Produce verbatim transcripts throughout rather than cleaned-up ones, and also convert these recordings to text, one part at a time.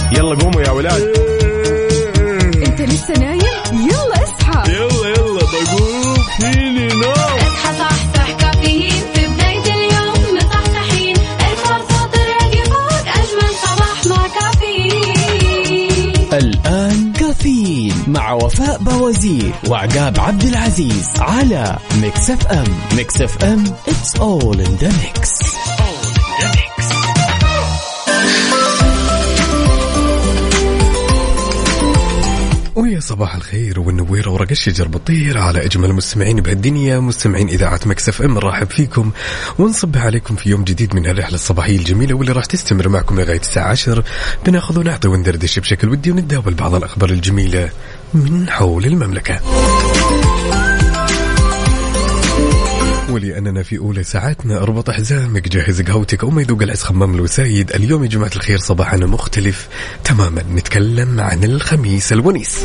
يلا قوموا يا ولاد. انت لسه نايم؟ يلا اصحى. يلا يلا بقوم فيني نوم. اصحى صحصح كافيين في بداية اليوم مصحصحين. الفرصة تراك فوق أجمل صباح مع كافيين. الآن كافيين مع وفاء بوازير وعقاب عبد العزيز على ميكس اف ام. ميكس اف ام it's all in the mix. ويا صباح الخير والنوير ورق الشجر بطير على أجمل مستمعين بهالدنيا، مستمعين إذاعة ميكس اف ام. نرحب فيكم ونصبح عليكم في يوم جديد من هالرحلة الصباحية الجميلة واللي راح تستمر معكم لغاية الساعة عشر. بناخذ ونعطي وندردش بشكل ودي ونتداول بعض الأخبار الجميلة من حول المملكة. ولأننا في أولى ساعاتنا اربط حزامك، جهز قهوتك وما يذوق العز خمام الوسايد. اليوم يا جماعة الخير صباحنا مختلف تماما، نتكلم عن الخميس الونيس.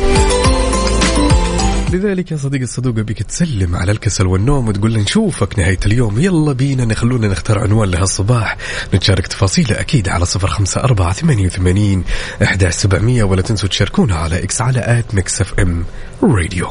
لذلك يا صديق الصدوق بك تسلم على الكسل والنوم وتقول نشوفك نهاية اليوم. يلا بينا نخلونا نختار عنوان لهالصباح، نتشارك تفاصيله أكيد على صفر خمسة أربعة ثمانية وثمانين أحد عشر سبعمية، ولا تنسوا تشاركونا على إكس على آت ميكس اف ام راديو.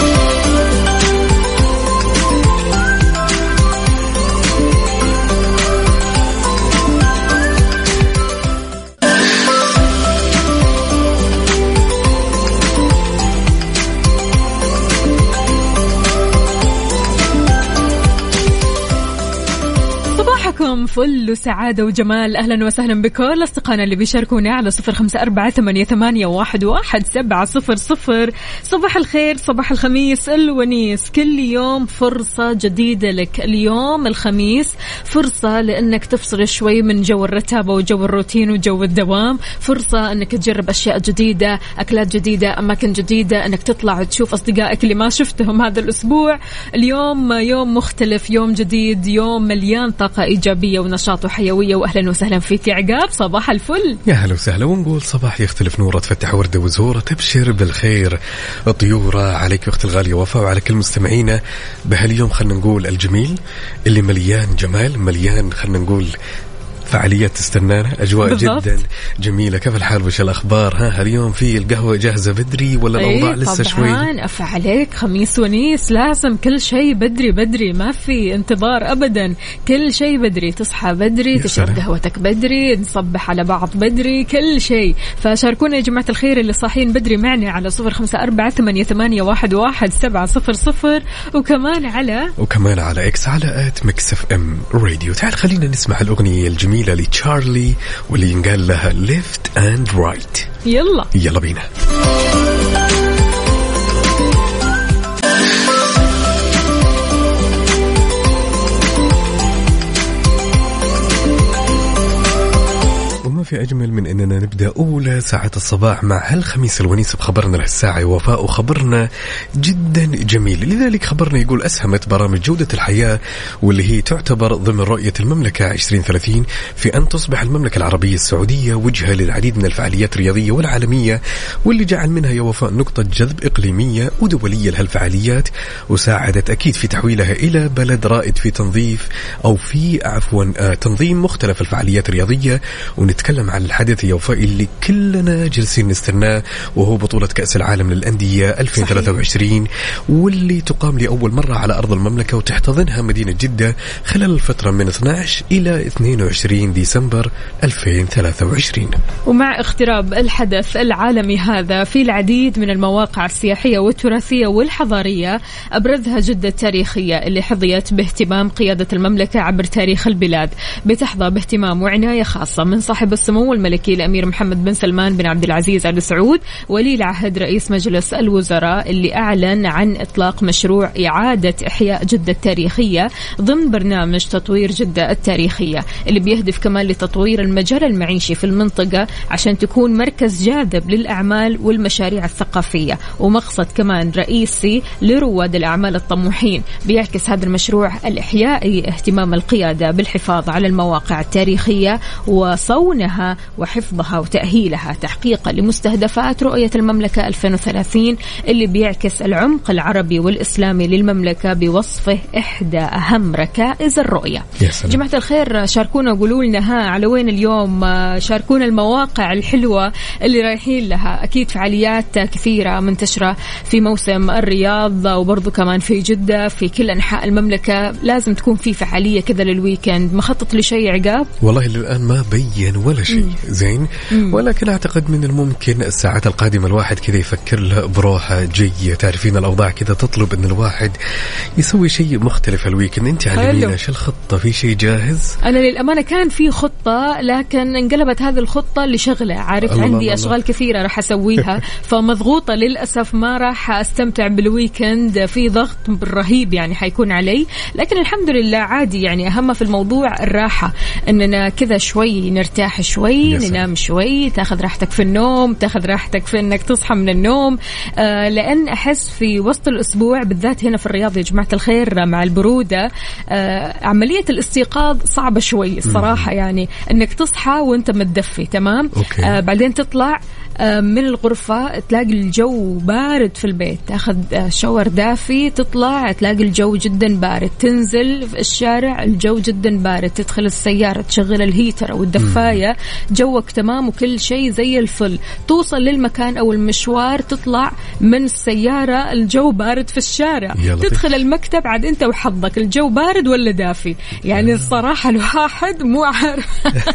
فل وسعادة وجمال. أهلا وسهلا بكل أصدقائنا اللي بيشاركونا على صفر خمسة أربعة ثمانية ثمانية واحد واحد سبعة صفر صفر. صباح الخير، صباح الخميس الونيس. كل يوم فرصة جديدة لك. اليوم الخميس فرصة لأنك تفصل شوي من جو الرتابة وجو الروتين وجو الدوام. فرصة أنك تجرب أشياء جديدة، أكلات جديدة، أماكن جديدة، أنك تطلع وتشوف أصدقائك اللي ما شفتهم هذا الأسبوع. اليوم يوم مختلف، يوم جديد، يوم مليان طاقة إيجابية ونشاط وحيوية. وأهلا وسهلا فيك يا عقاب، صباح الفل. يا هلا وسهلا، ونقول صباح يختلف نوره، تفتح وردة وزهورة، تبشر بالخير الطيورة عليك أختي الغالية وفاء وعلى كل مستمعينا بهاليوم. خلنا نقول الجميل اللي مليان جمال، مليان خلنا نقول فعاليات تستنانا، أجواء بالضبط. جدا جميلة. كيف الحال وش الأخبار؟ ها اليوم في القهوة جاهزة بدري ولا الأوضاع لسه شوي؟ طبعا أفع عليك، خميس ونيس لازم كل شيء بدري بدري، ما في انتظار أبدا، كل شيء بدري. تصحى بدري، تشرب قهوتك بدري، نصبح على بعض بدري، كل شيء. فشاركونا يا جماعة الخير اللي صاحين بدري معنا على صفر خمسة أربعة ثمانية ثمانية واحد واحد سبعة صفر صفر، وكمان على وكمان على إكس على آت ميكس اف ام راديو. تعال خلينا نسمع الأغنية الجميلة لتشارلي واللي ينقال لها left and right. يلا يلا بينا. في أجمل من أننا نبدأ أولى ساعة الصباح مع هالخميس الونيس بخبرنا لهالساعة وفاء، وخبرنا جدا جميل. لذلك خبرنا يقول أسهمت برامج جودة الحياة واللي هي تعتبر ضمن رؤية المملكة عشرين ثلاثين في أن تصبح المملكة العربية السعودية وجهة للعديد من الفعاليات الرياضية والعالمية، واللي جعل منها يا وفاء نقطة جذب إقليمية ودولية لهالفعاليات، وساعدت أكيد في تحويلها إلى بلد رائد في تنظيف أو في عفوا آه تنظيم مختلف الفعاليات الرياضية. ونتكلم عن الحدث يا وفاء اللي كلنا جالسين نستناه، وهو بطولة كأس العالم للأندية ألفين وثلاثة وعشرين، واللي تقام لأول مرة على أرض المملكة وتحتضنها مدينة جدة خلال الفترة من اثني عشر إلى اثنين وعشرين ديسمبر ألفين وثلاثة وعشرين. ومع اقتراب الحدث العالمي هذا في العديد من المواقع السياحية والتراثية والحضارية، أبرزها جدة التاريخية اللي حظيت باهتمام قيادة المملكة عبر تاريخ البلاد، بتحظى باهتمام وعناية خاصة من صاحب السمو الملكي الأمير محمد بن سلمان بن عبد العزيز آل سعود ولي العهد رئيس مجلس الوزراء، اللي أعلن عن إطلاق مشروع إعادة إحياء جدة التاريخية ضمن برنامج تطوير جدة التاريخية، اللي بيهدف كمان لتطوير المجال المعيشي في المنطقة عشان تكون مركز جاذب للأعمال والمشاريع الثقافية، ومقصد كمان رئيسي لرواد الأعمال الطموحين. بيعكس هذا المشروع الإحيائي اهتمام القيادة بالحفاظ على المواقع التاريخية وصونها بنائها وحفظها وتأهيلها تحقيقا لمستهدفات رؤية المملكة ألفين وثلاثين اللي بيعكس العمق العربي والإسلامي للمملكة بوصفه إحدى أهم ركائز الرؤية. جماعة الخير شاركونا وقولوا لنا ها على وين اليوم، شاركونا المواقع الحلوة اللي رايحين لها. أكيد فعاليات كثيرة منتشرة في موسم الرياض وبرضو كمان في جدة، في كل أنحاء المملكة لازم تكون في فعالية كذا للويكند. مخطط لشيء عقاب؟ والله للآن ما بين ولا شيء. مم. زين. مم. ولكن أعتقد من الممكن الساعات القادمة الواحد كذا يفكر له بروحه جية. تعرفين الأوضاع كذا تطلب أن الواحد يسوي شيء مختلف الويكند. أنت علمينا شو الخطة؟ في شيء جاهز؟ أنا للأمانة كان في خطة لكن انقلبت هذه الخطة لشغلة. عارف الله عندي الله أشغال الله. كثيرة راح أسويها فمضغوطة للأسف ما راح أستمتع بالويكند، في ضغط رهيب يعني حيكون علي. لكن الحمد لله عادي يعني. أهم في الموضوع الراحة، أننا كذا شوي نرتاح شوي ننام شوي، تاخذ راحتك في النوم، تاخذ راحتك في أنك تصحى من النوم. آه لأن أحس في وسط الأسبوع بالذات هنا في الرياض يا جماعة الخير مع البرودة آه عملية الاستيقاظ صعبة شوي الصراحة. يعني أنك تصحى وأنت متدفي تمام. آه بعدين تطلع من الغرفة تلاقي الجو بارد في البيت، تاخذ شاور دافي، تطلع تلاقي الجو جدا بارد، تنزل في الشارع الجو جدا بارد، تدخل السيارة تشغل الهيتر أو الدفاية جوك تمام وكل شيء زي الفل، توصل للمكان أو المشوار تطلع من السيارة الجو بارد في الشارع، تدخل المكتب عاد أنت وحظك الجو بارد ولا دافي. يعني الصراحة الواحد مو عارف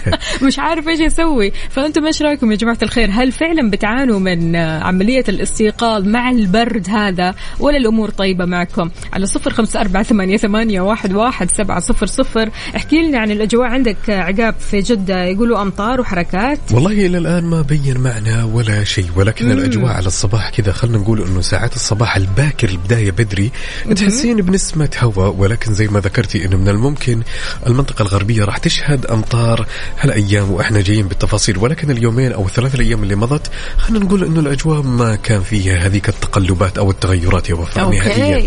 مش عارف إيش يسوي. فأنتم إيش رأيكم يا جماعة الخير؟ هل فعلا بتعانوا من عملية الاستيقاظ مع البرد هذا ولا الأمور طيبة معكم؟ على صفر خمسة أربعة ثمانية ثمانية واحد واحد سبعة صفر صفر. احكي لنا عن الأجواء عندك عقاب في جدة. يقولوا أمطار وحركات. والله إلى الآن ما بين معنا ولا شيء، ولكن مم. الأجواء على الصباح كذا خلنا نقول إنه ساعات الصباح الباكر البداية بدري تحسين بنسمة هواء، ولكن زي ما ذكرتي إنه من الممكن المنطقة الغربية راح تشهد أمطار هالأيام وإحنا جايين بالتفاصيل. ولكن اليومين أو الثلاث الأيام اللي مضت خلينا نقول إنه الأجواء ما كان فيها هذيك التقلبات أو التغيرات يا وفاء نهائيا.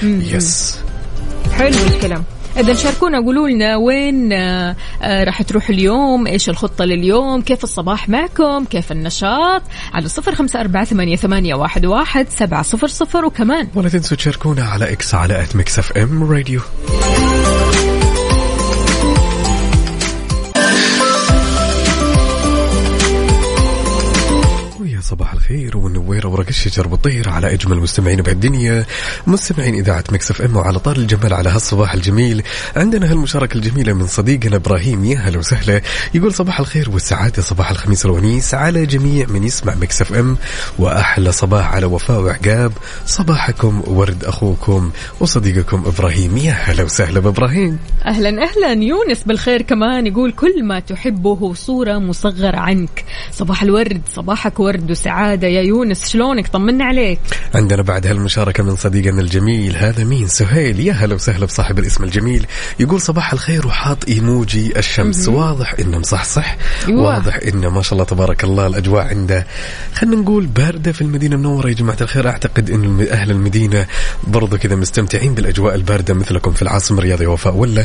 يس حلو الكلام. إذا شاركونا قولوا لنا وين آه راح تروح اليوم، إيش الخطة لليوم، كيف الصباح معكم، كيف النشاط، على صفر خمسة أربعة ثمانية ثمانية واحد واحد سبعة صفر صفر. وكمان ولا تنسوا تشاركونا على إكس على آت ميكس إف إم راديو. صباح الخير والنوير ورق الشجر والطير على أجمل مستمعين بهالدنيا، مستمعين إذاعة ميكس إف إم. وعلى طار الجمال على هالصباح الجميل عندنا هالمشاركة الجميلة من صديقنا إبراهيم. يا هلا وسهلا. يقول صباح الخير والسعادة، صباح الخميس الونيس على جميع من يسمع ميكس إف إم، وأحلى صباح على وفاء وعقاب. صباحكم ورد أخوكم وصديقكم إبراهيم. يا هلا وسهلا بإبراهيم. أهلا أهلا. يونس بالخير كمان يقول كل ما تحبه صورة مصغرة عنك. صباح الورد، صباحك ورد وسعادة يا يونس، شلونك؟ طمنا عليك. عندنا بعد هالمشاركة من صديقنا الجميل، هذا مين؟ سهيل. يا هلا وسهلا بصاحب الاسم الجميل. يقول صباح الخير وحاط إيموجي الشمس. واضح إنه مصحصح، واضح إنه ما شاء الله تبارك الله الأجواء عنده خلنا نقول باردة في المدينة المنورة. يا جماعة الخير أعتقد إن أهل المدينة برضو كذا مستمتعين بالأجواء الباردة مثلكم في العاصمة الرياضية وفاء، ولا؟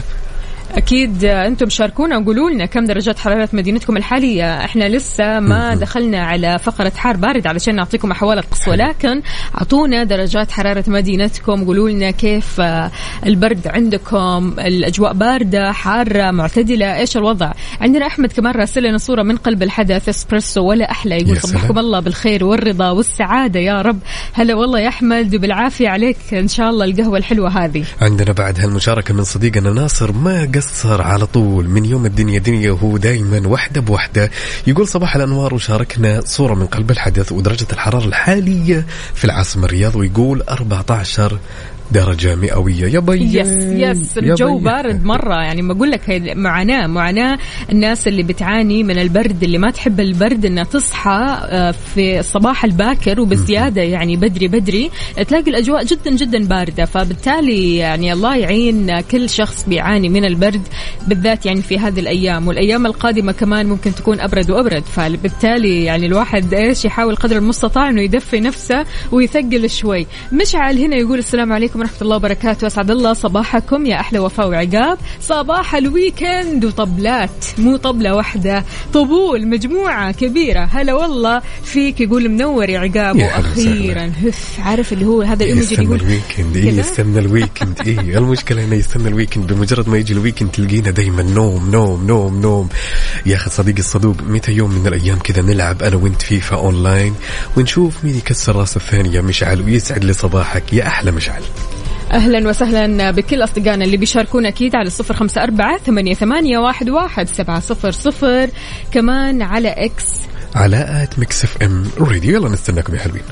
أكيد أنتم شاركونا وقولوا لنا كم درجات حرارة مدينتكم الحالية. إحنا لسه ما دخلنا على فقرة حار بارد علشان نعطيكم أحوال الطقس، ولكن أعطونا درجات حرارة مدينتكم، قولوا لنا كيف البرد عندكم، الأجواء باردة حارة معتدلة، إيش الوضع. عندنا أحمد كمان راسل لنا صورة من قلب الحدث إسبريسو ولا أحلى. يقول صبحكم الله بالخير والرضا والسعادة يا رب. هلا والله يا أحمد بالعافية عليك إن شاء الله القهوة الحلوة هذه. عندنا بعد هالمشاركة من صديقنا ناصر، ما صار على طول من يوم الدنيا دنيا وهو دايما وحدة بوحدة. يقول صباح الأنوار وشاركنا صورة من قلب الحدث ودرجة الحرارة الحالية في العاصمة الرياض، ويقول أربعة عشر درجة مئوية. يا بي يس يس الجو بارد مرة. يعني ما أقول لك هي معاناة معاناة الناس اللي بتعاني من البرد، اللي ما تحب البرد إنها تصحى في الصباح الباكر وبزيادة يعني بدري بدري تلاقي الأجواء جدا جدا باردة. فبالتالي يعني الله يعين كل شخص بيعاني من البرد بالذات يعني في هذه الأيام، والأيام القادمة كمان ممكن تكون أبرد وأبرد. فبالتالي يعني الواحد إيش يحاول قدر المستطاع إنه يدفي نفسه ويثقل شوي. مشعل هنا يقول السلام عليكم ورحمة الله وبركاته. أسعد الله صباحكم يا أحلى وفاء وعقاب. صباح الويكند وطبلات، مو طبلة واحدة، طبول مجموعة كبيرة. هلا والله فيك، يقول منور يا عقاب. وأخيرا هف، عارف اللي هو هذا الإيموجي اللي يقول الويكند. إيه يستنى الويكند. إيه المشكلة إنه يستنى الويكند، بمجرد ما يجي الويكند تلقينا دايما نوم نوم نوم نوم. يا أخي صديقي الصدوق، متى يوم من الأيام كذا نلعب أنا وإنت فيفا أونلاين ونشوف مين يكسر راس الثانية؟ مشعل، ويسعد لي صباحك يا أحلى مشعل. أهلا وسهلا بكل أصدقائنا اللي بيشاركونا أكيد على صفر خمسة أربعة ثمانية ثمانية واحد واحد سبعة صفر صفر، كمان على إكس على آت ميكس اف ام راديو. يلا نستناكم يا حلوين.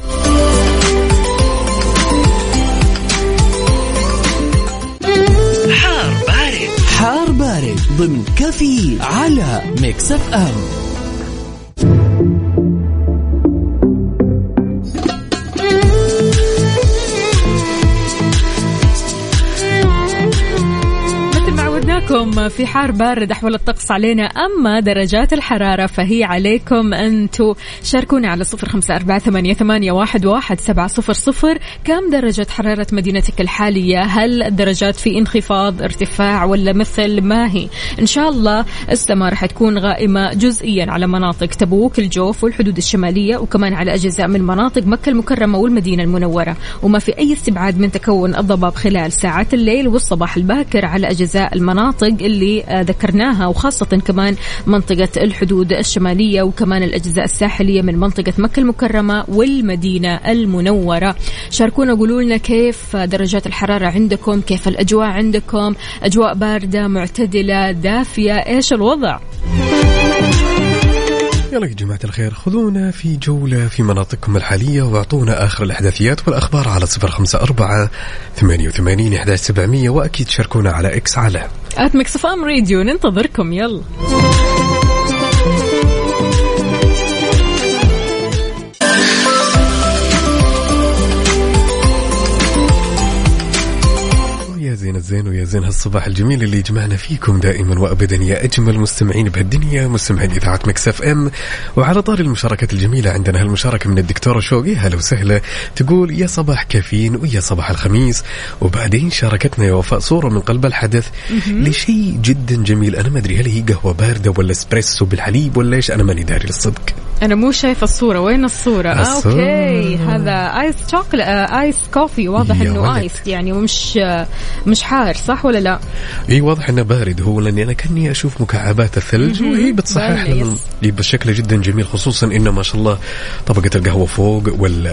حار بارد، حار بارد ضمن كفي على ميكس اف ام. في حار بارد أحوال الطقس علينا، أما درجات الحرارة فهي عليكم أنتو. شاركونا على صفر خمسة أربعة ثمانية ثمانية واحد واحد سبعة صفر صفر. كم درجة حرارة مدينتك الحالية؟ هل الدرجات في انخفاض، ارتفاع، ولا مثل ما هي؟ إن شاء الله السماء رح تكون غائمة جزئيا على مناطق تبوك، الجوف والحدود الشمالية، وكمان على أجزاء من مناطق مكة المكرمة والمدينة المنورة. وما في أي استبعاد من تكون الضباب خلال ساعات الليل والصباح الباكر على أجزاء المناطق اللي ذكرناها، وخاصة كمان منطقة الحدود الشمالية وكمان الأجزاء الساحلية من منطقة مكة المكرمة والمدينة المنورة. شاركونا، قولوا لنا كيف درجات الحرارة عندكم، كيف الأجواء عندكم، أجواء باردة، معتدلة، دافية، إيش الوضع؟ يلا يا جماعة الخير، خذونا في جولة في مناطقكم الحالية واعطونا آخر الأحداثيات والأخبار على صفر خمسة أربعة ثمانية وثمانين إحدى عشر سبعمية، وأكيد شاركونا على إكس على آت ميكس اف ام راديو. ننتظركم. يلا زين الزين ويا زين هالصباح الجميل اللي يجمعنا فيكم دائما وابدا يا اجمل مستمعين بهالدنيا، مستمعين اذاعه مكس اف ام. وعلى طار المشاركات الجميله عندنا هالمشاركه من الدكتوره شوقي، هلا وسهلا، تقول يا صباح كافيين ويا صباح الخميس. وبعدين شاركتنا يا وفاء صوره من قلب الحدث لشيء جدا جميل. انا ما ادري هل هي قهوه بارده ولا اسبريسو بالحليب ولا ايش، انا ماني داري للصدق. انا مو شايفه الصوره، وين الصوره؟ آه اوكي، هذا ايس شوكولا، آه ايس كوفي، واضح انه ايس يعني ومش آه مش حار، صح ولا لا؟ اي واضح انه بارد هو، لاني انا كاني اشوف مكعبات الثلج وهي بتصحح يبقى شكله جدا جميل، خصوصا انه ما شاء الله طبقه القهوه فوق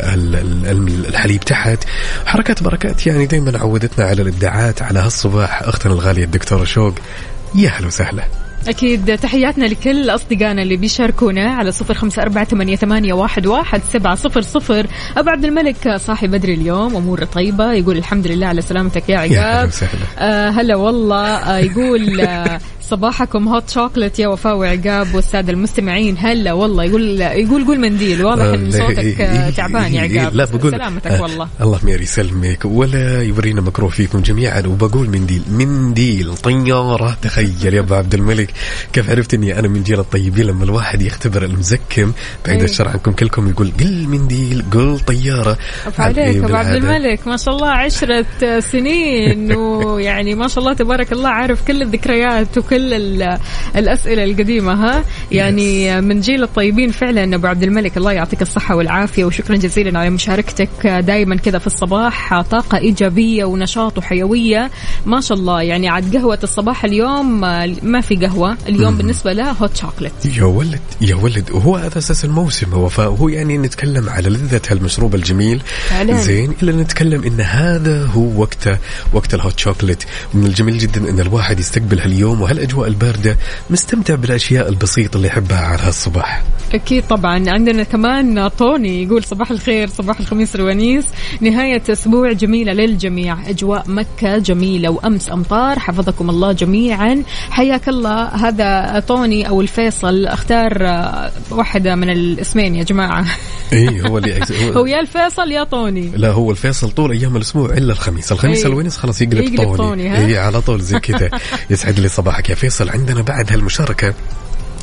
والحليب تحت. حركات بركات يعني، دائما عودتنا على الابداعات على هالصباح. اختنا الغاليه الدكتوره شوق، يا هلا وسهلا. أكيد تحياتنا لكل أصدقائنا اللي بيشاركونا على صفر خمسة أربعة ثمانية ثمانية واحد واحد سبعة صفر صفر. أبو عبد الملك صاحي بدري اليوم، أمور طيبة، يقول الحمد لله على سلامتك يا عقاب. آه هلا والله. آه يقول آه صباحكم هوت شوكلت يا وفاء وعقاب والسادة المستمعين. هلا والله. يقول يقول قول منديل، واضح ان صوتك تعبان يا عقاب. لا بقول سلامتك آه والله. الله ميري يسلمك ولا يورينا مكروه فيكم جميعا. وبقول منديل منديل طيارة. تخيل يا ابو عبد الملك كيف عرفت اني انا من جيل الطيبين، لما الواحد يختبر المزكم بعيد الشر عنكم كلكم يقول قل منديل قل طيارة. عليك ابو عبد الملك ما شاء الله عشرة سنين ويعني ما شاء الله تبارك الله عارف كل الذكريات وكل الأسئلة القديمة. ها يعني من جيل الطيبين فعلا أبو عبد الملك، الله يعطيك الصحة والعافية، وشكرا جزيلا على مشاركتك دائما كذا في الصباح، طاقة إيجابية ونشاط وحيوية ما شاء الله. يعني عاد قهوة الصباح اليوم ما في قهوة اليوم مم. بالنسبة له هوت شوكلت. يا ولد يا ولد، وهو هذا أساس الموسم هو، فهو يعني نتكلم على لذة هالمشروب الجميل فعلا. زين إلا نتكلم إن هذا هو وقته، وقت الهوت شوكلت. ومن الجميل جدا إن الواحد يستقبل هاليوم وهالأجواء الباردة مستمتع بالأشياء البسيطة اللي يحبها على هالصباح. أكيد طبعا. عندنا كمان طوني يقول صباح الخير، صباح الخميس الونيس، نهاية أسبوع جميلة للجميع، أجواء مكة جميلة وأمس أمطار، حفظكم الله جميعا. حياك الله. هذا طوني أو الفيصل، اختار واحدة من الاسمين يا جماعة. إيه هو اللي هو يا الفيصل يا طوني. لا هو الفيصل طول أيام الأسبوع إلا الخميس، الخميس إيه؟ الونيس خلاص يقلب, يقلب طوني, طوني إيه على طول زي كده. يسعد لي صباحك يا فيصل. عندنا بعد هالمشاركة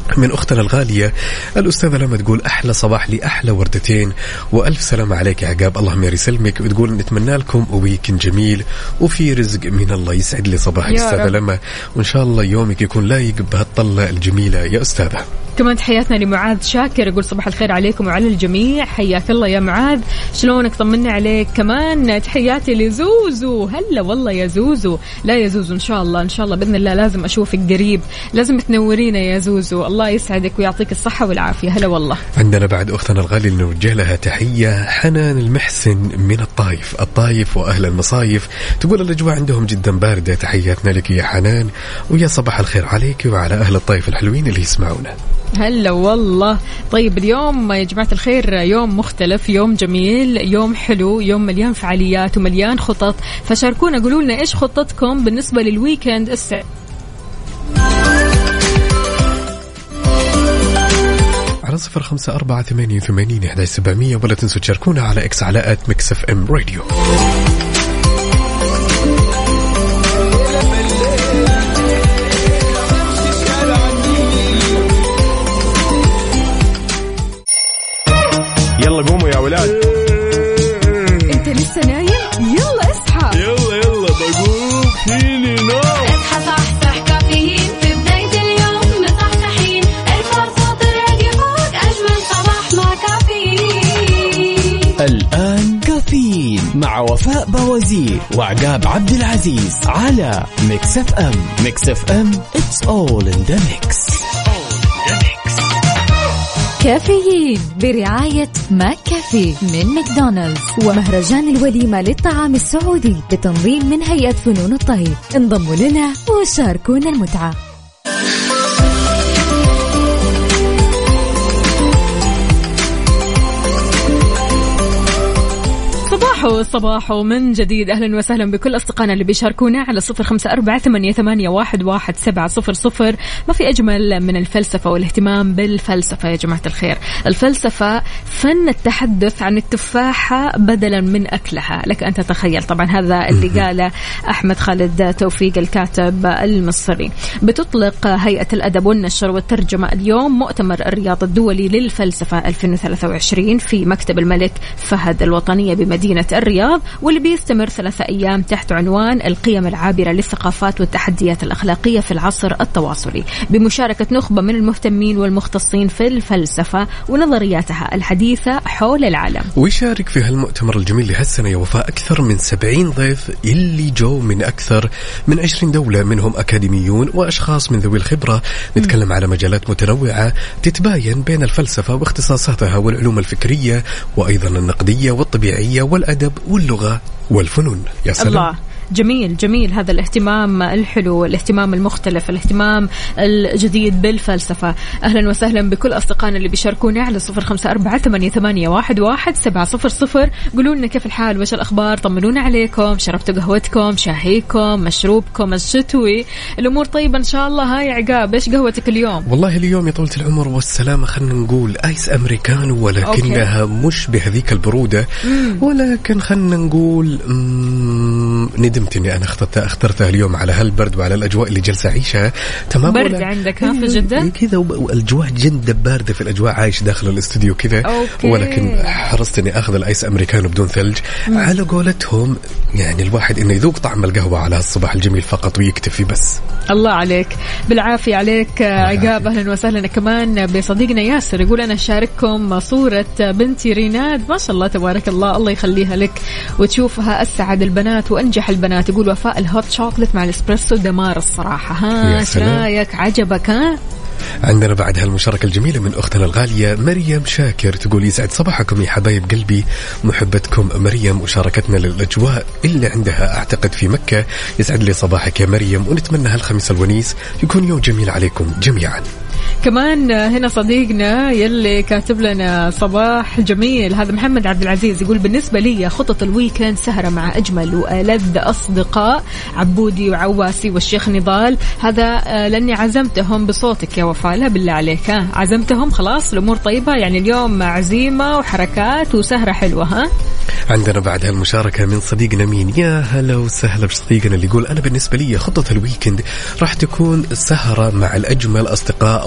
من أختنا الغالية الأستاذة لما تقول أحلى صباح لي أحلى وردتين وألف سلامة عليك يا عقاب، الله يسلمك. وتقول نتمنى لكم ويكند جميل وفي رزق من الله. يسعد لي صباح الأستاذة لما، وإن شاء الله يومك يكون لايق بهالطلة الجميلة يا أستاذة. كمان تحياتنا لمعاذ شاكر يقول صباح الخير عليكم وعلى الجميع. حياك الله يا معاذ، شلونك؟ طمنا عليك. كمان تحياتي لزوزو، هلا والله يا زوزو. لا يا زوزو إن شاء الله إن شاء الله بإذن الله لازم أشوفك قريب، لازم تنورينا يا زوزو. الله يسعدك ويعطيك الصحة والعافية. هلا والله. عندنا بعد أختنا الغالية اللي نوجه لها تحية، حنان المحسن من الطايف. الطايف وأهل المصايف تقول الأجواء عندهم جدا باردة. تحياتنا لك يا حنان، ويا صباح الخير عليك وعلى أهل الطايف الحلوين اللي يسمعونا. هلا والله. طيب اليوم يا جماعة الخير يوم مختلف، يوم جميل، يوم حلو، يوم مليان فعاليات ومليان خطط. فشاركونا قولوا لنا إيش خطتكم بالنسبة للويكند السعي. على صفر خمسة أربعة ثمانية ثمانين إحدى سبعمية، ولا تنسوا تشاركونا على إكس على آت ميكس إف إم راديو. يلا قوموا يا ولاد. انت لسه نايم؟ يلا اصحى. يلا يلا بقوم فيني نوم. اصحى صحصح كافيين في بداية اليوم مصحصحين، الفرصة تراقي فوق أجمل صباح مع كافيين. الآن كافيين مع وفاء بوازير وعقاب عبد العزيز على ميكس اف ام. ميكس اف ام it's all in the mix. كافيين برعاية ماك كافي من ماكدونالدز ومهرجان الوليمة للطعام السعودي بتنظيم من هيئة فنون الطهي. انضموا لنا وشاركونا المتعة. صباحو صباحو من جديد. أهلا وسهلا بكل أصدقائنا اللي بيشاركونا على صفر خمسة أربعة ثمانية ثمانية واحد واحد سبعة صفر صفر. ما في أجمل من الفلسفة والاهتمام بالفلسفة يا جماعة الخير. الفلسفة فن التحدث عن التفاحة بدلا من أكلها. لك أن تتخيل طبعا هذا اللي قاله أحمد خالد توفيق الكاتب المصري. بتطلق هيئة الأدب والنشر والترجمة اليوم مؤتمر الرياض الدولي للفلسفة ألفين وثلاثة وعشرين في مكتب الملك فهد الوطنية بمدينة الرياض، واللي بيستمر ثلاثة أيام تحت عنوان القيم العابرة للثقافات والتحديات الأخلاقية في العصر التواصلي، بمشاركة نخبة من المهتمين والمختصين في الفلسفة ونظرياتها الحديثة حول العالم. ويشارك في هالمؤتمر الجميل لهالسنة يا وفاء أكثر من سبعين ضيف اللي جو من أكثر من عشرين دولة، منهم أكاديميون وأشخاص من ذوي الخبرة. نتكلم على مجالات متنوعة تتباين بين الفلسفة واختصاصاتها والعلوم الفكرية وأيضا النقدية والطبيعية والأدب واللغة والفنون. يا سلام. الله جميل جميل هذا الاهتمام الحلو، الاهتمام المختلف، الاهتمام الجديد بالفلسفة. أهلا وسهلا بكل أصدقائنا اللي بيشاركونا على صفر خمسة أربعة ثمانية ثمانية واحد واحد سبعة صفر صفر. قولوا لنا كيف الحال وش الأخبار، طمنونا عليكم، شربتوا قهوتكم، شاهيكم، مشروبكم الشتوي، الأمور طيبة إن شاء الله. هاي عقاب إيش قهوتك اليوم؟ والله اليوم يا طولة العمر والسلامة خلنا نقول آيس أمريكانو، ولكنها أوكي. مش بهذيك البرودة مم. ولكن خلنا نقول ندمت إني أنا اخترتها اخترتها اليوم على هالبرد وعلى الأجواء اللي جلسة أعيشها. تمام. برد عندك ها في جدة كذا، والأجواء جدا باردة في الأجواء، عايش داخل الاستوديو كذا، ولكن حرصت إني أخذ الآيس أمريكانو بدون ثلج. مم. على قولتهم يعني الواحد إنه يذوق طعم القهوة على هالصباح الجميل فقط ويكتفي بس. الله عليك، بالعافية عليك عقاب. أهلا وسهلا كمان بصديقنا ياسر، يقول أنا شارككم صورة بنتي ريناد، ما شاء الله تبارك الله، الله يخليها لك وتشوفها أسعد البنات وأنجح البنات. يقول وفاء الهوت شوكلت مع الإسبريسو دمار الصراحة. ها ايش رايك، عجبك ها؟ عندنا بعد هالمشاركة الجميلة من أختنا الغالية مريم شاكر، تقول يسعد صباحكم يا حبايب قلبي، محبتكم مريم، وشاركتنا للأجواء اللي عندها أعتقد في مكة. يسعد لي صباحك يا مريم، ونتمنى هالخميس الونيس يكون يوم جميل عليكم جميعا. كمان هنا صديقنا يلي كاتب لنا صباح جميل، هذا محمد عبد العزيز، يقول بالنسبة لي خطط الويكند سهرة مع أجمل وألذ أصدقاء عبودي وعواسي والشيخ نضال. هذا لأني عزمتهم بصوتك يا وفاء، لا بالله عليك ها عزمتهم خلاص، الأمور طيبة يعني اليوم عزيمة وحركات وسهرة حلوة ها. عندنا بعد هالمشاركة من صديقنا مين، يا هلا وسهلا بصديقنا اللي يقول أنا بالنسبة لي خطة الويكند راح تكون سهرة مع الأجمل أصدقاء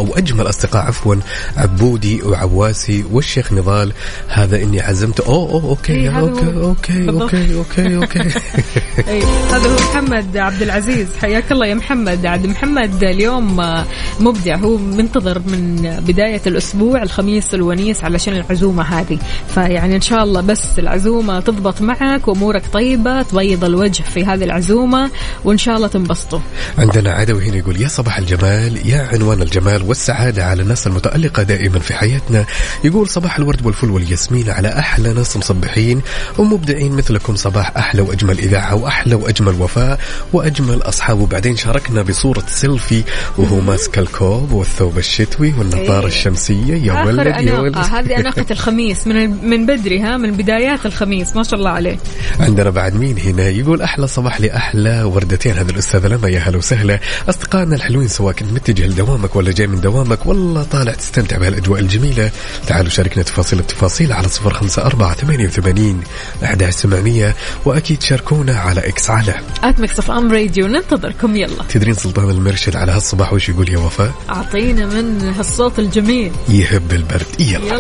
أو أجمل أصدقاء عفوا عبودي وعواسي والشيخ نضال. هذا إني عزمت أوه أوه أوكي إيه أوكي أوكي أوكي أوكي أوكي أي هذا هو محمد عبد العزيز. حياك الله يا محمد. عبد محمد اليوم مبدع، هو منتظر من بداية الأسبوع الخميس الونيس علشان العزومة هذه، فيعني إن شاء الله بس العزومة تضبط معك وأمورك طيبة، تبيض الوجه في هذه العزومة وإن شاء الله تنبسطوا. عندنا عدوي هنا يقول يا صباح الجمال، يا عنوان الجمال والسعادة على الناس المتألقة دائما في حياتنا. يقول صباح الورد والفل والياسمين على أحلى ناس مصبحين ومبدعين مثلكم، صباح أحلى وأجمل إذاعة وأحلى وأجمل وفاء وأجمل أصحاب. وبعدين شاركنا بصورة سيلفي وهو ماسك الكوب والثوب الشتوي والنظارة إيه. الشمسية. يا آخر ولد يا ولد، هذه أناقة الخميس من من بدري، ها من بدايات الخميس، ما شاء الله عليه. عندنا بعد مين هنا يقول أحلى صباح لأحلى وردتين، هذا الأستاذ لما. يا هلا وسهلا أصدقائنا الحلوين، سواء كنت متجه لدوامك ولا جاي من دوامك والله طالع تستمتع بهالأجواء الجميلة، تعالوا شاركنا تفاصيل التفاصيل على صفر خمسة أربعة ثمانية وثمانين أحد عشر سبعمية، وأكيد شاركونا على إكس على آت ميكس أف أم راديو. ننتظركم. يلا تدرين سلطان المرشد على هالصباح وش يقول يا وفاء؟ أعطينا من هالصوت الجميل يهب البرد. يلا, يلا.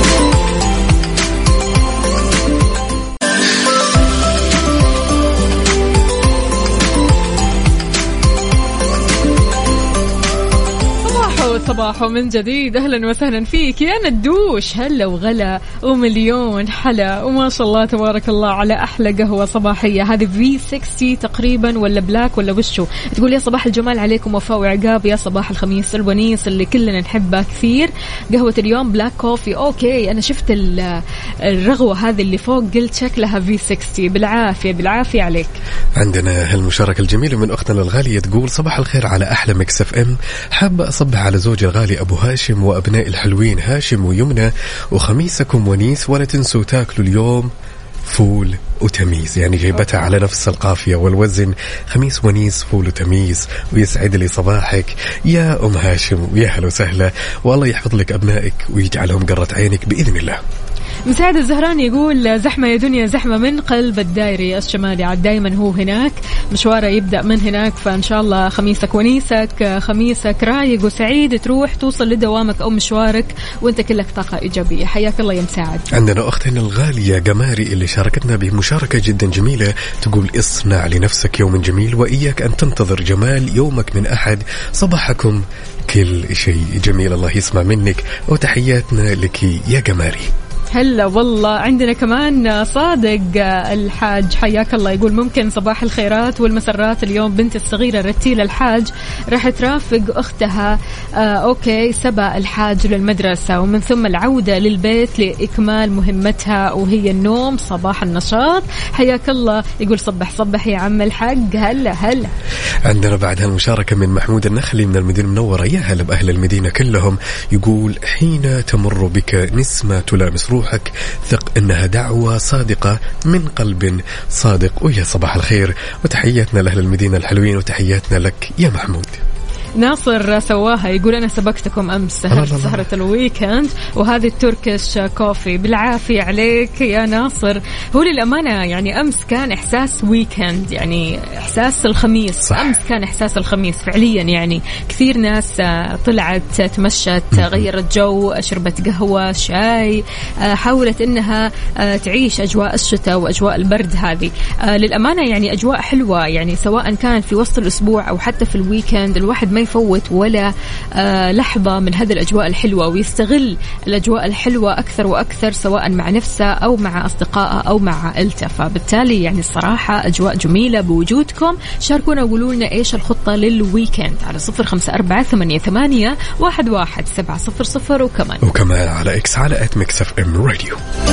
صباح من جديد. أهلا وسهلا فيك يا ندوش. هلا وغلا ومليون حلا وما شاء الله تبارك الله على أحلى قهوة صباحية. هذه في ستين تقريبا ولا بلاك ولا وشو. تقول يا صباح الجمال عليكم وفاء وعقاب، يا صباح الخميس الونيس اللي كلنا نحبه كثير. قهوة اليوم بلاك كوفي. أوكي أنا شفت الرغوة هذه اللي فوق قلت شكلها في ستين. بالعافية بالعافية عليك. عندنا هالمشاركة الجميلة من أختنا الغالية تقول صباح الخير على أحلى ميكس اف ام، حابة أصبح على زوجي الغالي أبو هاشم وأبناء الحلوين هاشم ويمنى، وخميسكم ونيس، ولا تنسوا تاكلوا اليوم فول وتميز. يعني جايبتها على نفس القافية والوزن، خميس ونيس فول وتميز. ويسعد لي صباحك يا أم هاشم ويا هلا وسهلا، والله يحفظ لك أبنائك ويجعلهم قرة عينك بإذن الله. مساعد الزهراني يقول زحمة يا دنيا، زحمة من قلب الدائري الشمالي، عاد دايما هو هناك، مشواره يبدأ من هناك، فإن شاء الله خميسك ونيسك، خميسك رايق وسعيد، تروح توصل لدوامك أو مشوارك وانت كلك طاقة إيجابية. حياك الله يا مساعد. عندنا أختنا الغالية جماري اللي شاركتنا بمشاركة جدا جميلة، تقول اصنع لنفسك يوم جميل وإياك أن تنتظر جمال يومك من أحد، صباحكم كل شيء جميل، الله يسمع منك، وتحياتنا لك يا جماري. هلا والله. عندنا كمان صادق الحاج، حياك الله، يقول ممكن صباح الخيرات والمسرات، اليوم بنت الصغيرة رتيل الحاج راح ترافق أختها آه أوكي سبا الحاج للمدرسة، ومن ثم العودة للبيت لإكمال مهمتها وهي النوم. صباح النشاط. حياك الله. يقول صبح صبح يا عم الحاج. هلا هلا. عندنا بعد هالمشاركة من محمود النخلي من المدينة المنورة، يا هلا بأهل المدينة كلهم، يقول حين تمر بك نسمة تلامس روحك ثق إنها دعوة صادقة من قلب صادق. ويا صباح الخير وتحياتنا لأهل المدينة الحلوين، وتحياتنا لك يا محمود. ناصر سواها يقول أنا سبقتكم أمس سهرت سهرة الويكند وهذه التركيش كوفي. بالعافية عليك يا ناصر. هو للأمانة يعني أمس كان إحساس ويكند، يعني إحساس الخميس صح. أمس كان إحساس الخميس فعليا، يعني كثير ناس طلعت تمشت، غيرت جو، شربت قهوة شاي، حاولت إنها تعيش أجواء الشتاء وأجواء البرد هذه. للأمانة يعني أجواء حلوة، يعني سواء كان في وسط الأسبوع أو حتى في الويكند، الواحد ما يفوت ولا آه لحظة من هذه الأجواء الحلوة، ويستغل الأجواء الحلوة أكثر وأكثر سواء مع نفسه أو مع أصدقائه أو مع عائلته. فبالتالي يعني الصراحة أجواء جميلة بوجودكم. شاركونا وقولوا لنا إيش الخطة للويكند على صفر خمسة أربعة ثمانية ثمانية واحد واحد سبعة صفر صفر، وكمان وكمان على إكس على آت ميكس اف ام راديو.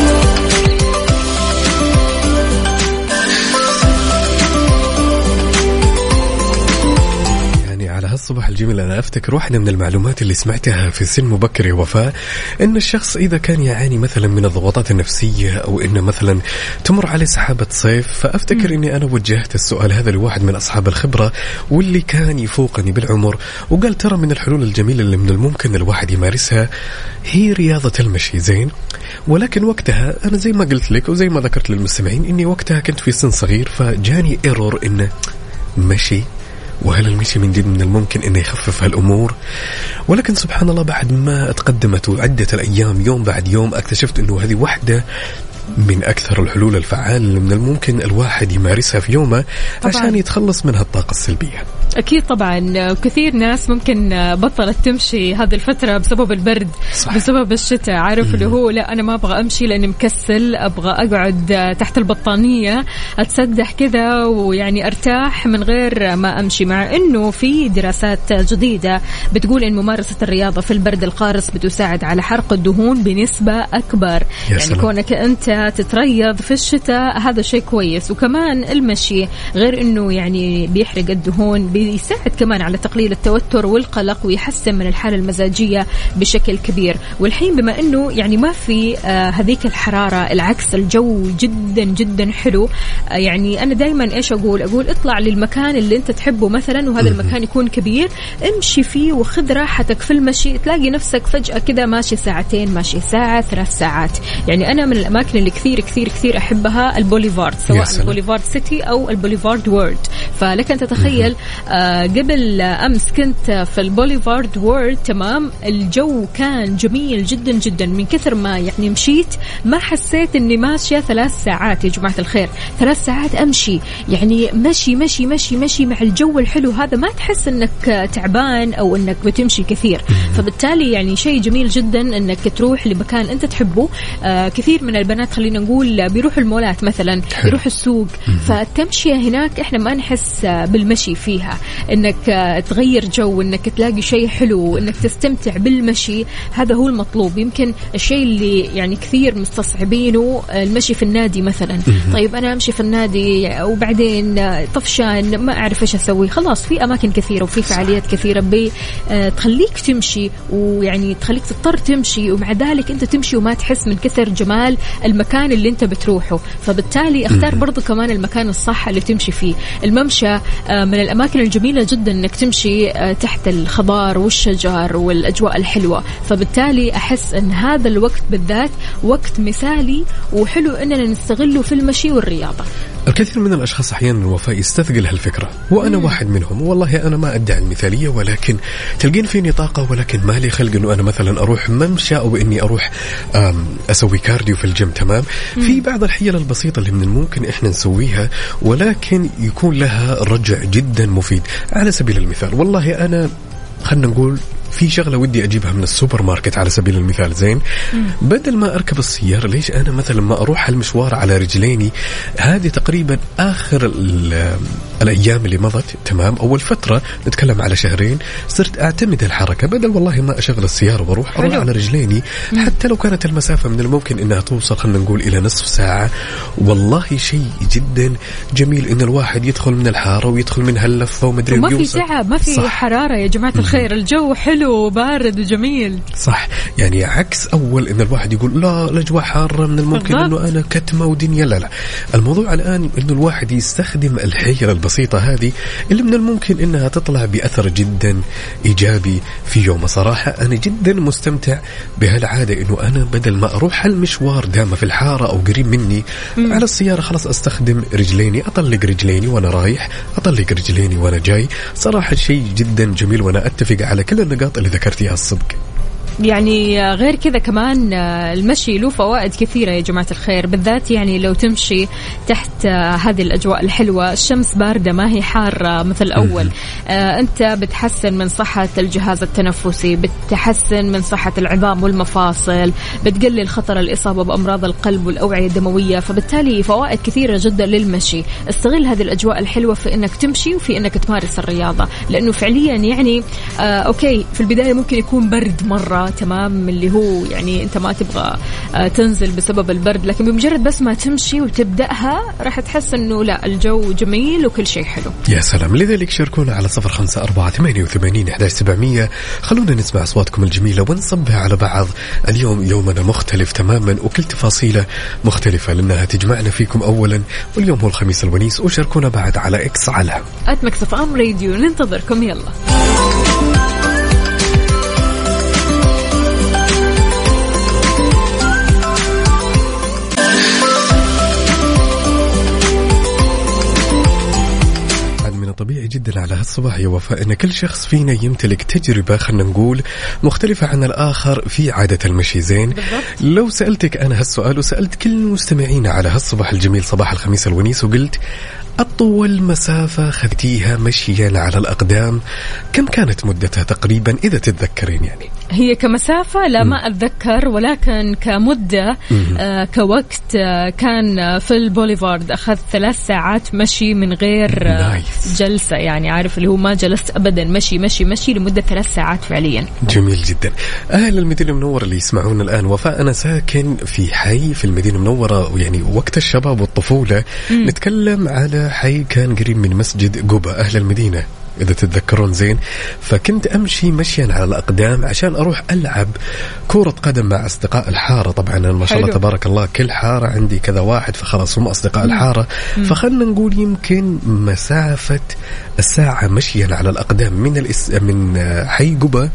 هالصباح الجميل أنا أفتكر واحدة من المعلومات اللي سمعتها في سن مبكر يا وفاء، إن الشخص إذا كان يعاني مثلا من الضغوطات النفسية أو إنه مثلا تمر عليه سحابة صيف، فأفتكر م. إني أنا وجهت السؤال هذا لواحد من أصحاب الخبرة واللي كان يفوقني بالعمر، وقال ترى من الحلول الجميلة اللي من الممكن الواحد يمارسها هي رياضة المشي. زين، ولكن وقتها أنا زي ما قلت لك وزي ما ذكرت للمستمعين إني وقتها كنت في سن صغير، فجاني إيرور إنه مشي وهل المشي من جد من الممكن أنه يخفف هالأمور؟ ولكن سبحان الله بعد ما تقدمت عدة الأيام يوم بعد يوم اكتشفت أنه هذه واحدة من أكثر الحلول الفعالة اللي من الممكن الواحد يمارسها في يومه طبعاً. عشان يتخلص من هالطاقة السلبية. أكيد طبعا، كثير ناس ممكن بطلت تمشي هذه الفترة بسبب البرد صح. بسبب الشتاء، عارف مم. اللي هو لا أنا ما أبغى أمشي لأني مكسل، أبغى أقعد تحت البطانية أتسدح كذا ويعني أرتاح من غير ما أمشي. مع أنه في دراسات جديدة بتقول أن ممارسة الرياضة في البرد القارس بتساعد على حرق الدهون بنسبة أكبر. يعني سلام. كونك أنت تتريض في الشتاء هذا شيء كويس. وكمان المشي غير أنه يعني بيحرق الدهون، بيساعد كمان على تقليل التوتر والقلق ويحسن من الحالة المزاجية بشكل كبير. والحين بما أنه يعني ما في آه هذيك الحرارة، العكس الجو جدا جدا حلو، آه يعني أنا دايما إيش أقول أقول اطلع للمكان اللي أنت تحبه مثلا، وهذا المكان يكون كبير، امشي فيه وخذ راحتك في المشي، تلاقي نفسك فجأة كده ماشي ساعتين، ماشي ساعة، ثلاث ساعات. يعني أنا من الأماكن اللي كثير كثير كثير أحبها البوليفارد، سواء البوليفارد سيتي أو البوليفارد وورد. فلك أن تتخيل آه قبل أمس كنت في البوليفارد وورد، تمام، الجو كان جميل جدا جدا، من كثر ما يعني مشيت ما حسيت إني ماشية ثلاث ساعات. يا جماعة الخير ثلاث ساعات أمشي، يعني مشي مشي مشي مشي مع الجو الحلو هذا، ما تحس إنك تعبان أو إنك بتمشي كثير. فبالتالي يعني شيء جميل جدا إنك تروح لمكان أنت تحبه. آه كثير من البنات خلينا نقول بيروحوا المولات مثلا، يروحوا السوق، فالتمشية هناك إحنا ما نحس بالمشي فيها، إنك تغير جو، إنك تلاقي شيء حلو، إنك تستمتع بالمشي، هذا هو المطلوب. يمكن الشيء اللي يعني كثير مستصعبينه المشي في النادي مثلا. طيب أنا أمشي في النادي وبعدين طفشان ما أعرف إيش أسوي، خلاص في أماكن كثيرة وفي فعاليات كثيرة بتخليك تمشي، ويعني تخليك تضطر تمشي، ومع ذلك أنت تمشي وما تحس من كثر جمال المكان اللي أنت بتروحه. فبالتالي اختار برضو كمان المكان الصح اللي تمشي فيه. الممشى من الأماكن الجميلة جدا إنك تمشي تحت الخضار والشجر والأجواء الحلوة. فبالتالي أحس أن هذا الوقت بالذات وقت مثالي وحلو إننا نستغله في المشي والرياضة. الكثير من الأشخاص أحيانا الوفاء يستثقل هالفكرة، وأنا مم. واحد منهم. والله أنا ما أدعي المثالية، ولكن تلقين فيني طاقة، ولكن ما لي خلق إنه أنا مثلا أروح ممشى أو إني أروح أسوي كارديو في الجيم. تمام. مم. في بعض الحيل البسيطة اللي من الممكن إحنا نسويها، ولكن يكون لها رجع جدا مفيد. على سبيل المثال، والله أنا خلنا نقول في شغلة ودي أجيبها من السوبر ماركت على سبيل المثال، زين مم. بدل ما أركب السيارة ليش أنا مثلا ما أروح المشوار على رجليني. هذه تقريبا آخر الأيام اللي مضت، تمام، أول فترة نتكلم على شهرين، صرت أعتمد الحركة، بدل والله ما أشغل السيارة وأروح أروح على رجليني. مم. حتى لو كانت المسافة من الممكن إنها توصل خلنا نقول إلى نصف ساعة، والله شيء جدا جميل إن الواحد يدخل من الحارة ويدخل من هاللفة ومدري ما في تعب، ما في حرارة. يا جماعة الخير الجو حلو وبارد وجميل. صح، يعني عكس أول إن الواحد يقول لا الأجواء حارة من الممكن إنه أنا كتمة ودنيا. لا لا، الموضوع الآن إنه الواحد يستخدم الحيلة البسيطة هذه اللي من الممكن إنها تطلع بأثر جدا إيجابي في يوم. صراحة أنا جدا مستمتع بهالعادة، إنه أنا بدل ما أروح المشوار دامة في الحارة أو قريب مني م. على السيارة، خلاص أستخدم رجليني، أطلق رجليني وأنا رايح، أطلق رجليني وأنا جاي. صراحة شيء جدا جميل، وأنا أتفق على كل النقاط اللي ذكرتيها الصدق. يعني غير كذا كمان المشي له فوائد كثيرة يا جماعة الخير، بالذات يعني لو تمشي تحت هذه الأجواء الحلوة، الشمس باردة ما هي حارة مثل أول، آه أنت بتحسن من صحة الجهاز التنفسي، بتحسن من صحة العظام والمفاصل، بتقلل خطر الإصابة بأمراض القلب والأوعية الدموية. فبالتالي فوائد كثيرة جدا للمشي. استغل هذه الأجواء الحلوة في أنك تمشي وفي أنك تمارس الرياضة، لأنه فعليا يعني آه أوكي في البداية ممكن يكون برد مرة، تمام، اللي هو يعني أنت ما تبغى تنزل بسبب البرد، لكن بمجرد بس ما تمشي وتبدأها راح تحس أنه لا الجو جميل وكل شيء حلو. يا سلام. لذلك شاركونا على صفر خمسة أربعة ثمانية وثمانين إحدى عشر سبعمية. خلونا نسمع أصواتكم الجميلة ونصبها على بعض. اليوم يومنا مختلف تماما وكل تفاصيله مختلفة، لأنها تجمعنا فيكم أولا، واليوم هو الخميس الونيس. وشاركونا بعد على إكس على آت ميكس إف إم راديو. ننتظركم. يلا طبيعي جدا جدا على هالصباح يا وفاء إن كل شخص فينا يمتلك تجربة خلنا نقول مختلفة عن الآخر في عادة المشي. زين بالضبط. لو سألتك أنا هالسؤال وسألت كل المستمعين على هالصباح الجميل صباح الخميس الونيس وقلت أطول مسافة خذتيها مشيا على الأقدام كم كانت مدتها تقريبا إذا تتذكرين؟ يعني هي كمسافة لا ما أتذكر، ولكن كمدة آه كوقت آه كان في البوليفارد أخذ ثلاث ساعات مشي من غير آه جلسة، يعني عارف اللي هو ما جلست أبدا، مشي مشي مشي لمدة ثلاث ساعات فعليا. جميل جدا. أهل المدينة المنورة اللي يسمعون الآن، وفاء أنا ساكن في حي في المدينة المنورة، يعني وقت الشباب والطفولة مم. نتكلم على حي كان قريب من مسجد قبة أهل المدينة إذا تتذكرون. زين فكنت أمشي مشيا على الأقدام عشان أروح ألعب كرة قدم مع أصدقاء الحارة. طبعا ما شاء الله تبارك الله كل حارة عندي كذا واحد، فخلاص هم أصدقاء الحارة. فخلنا نقول يمكن مسافة الساعة مشيا على الأقدام من الإس... من حي قبة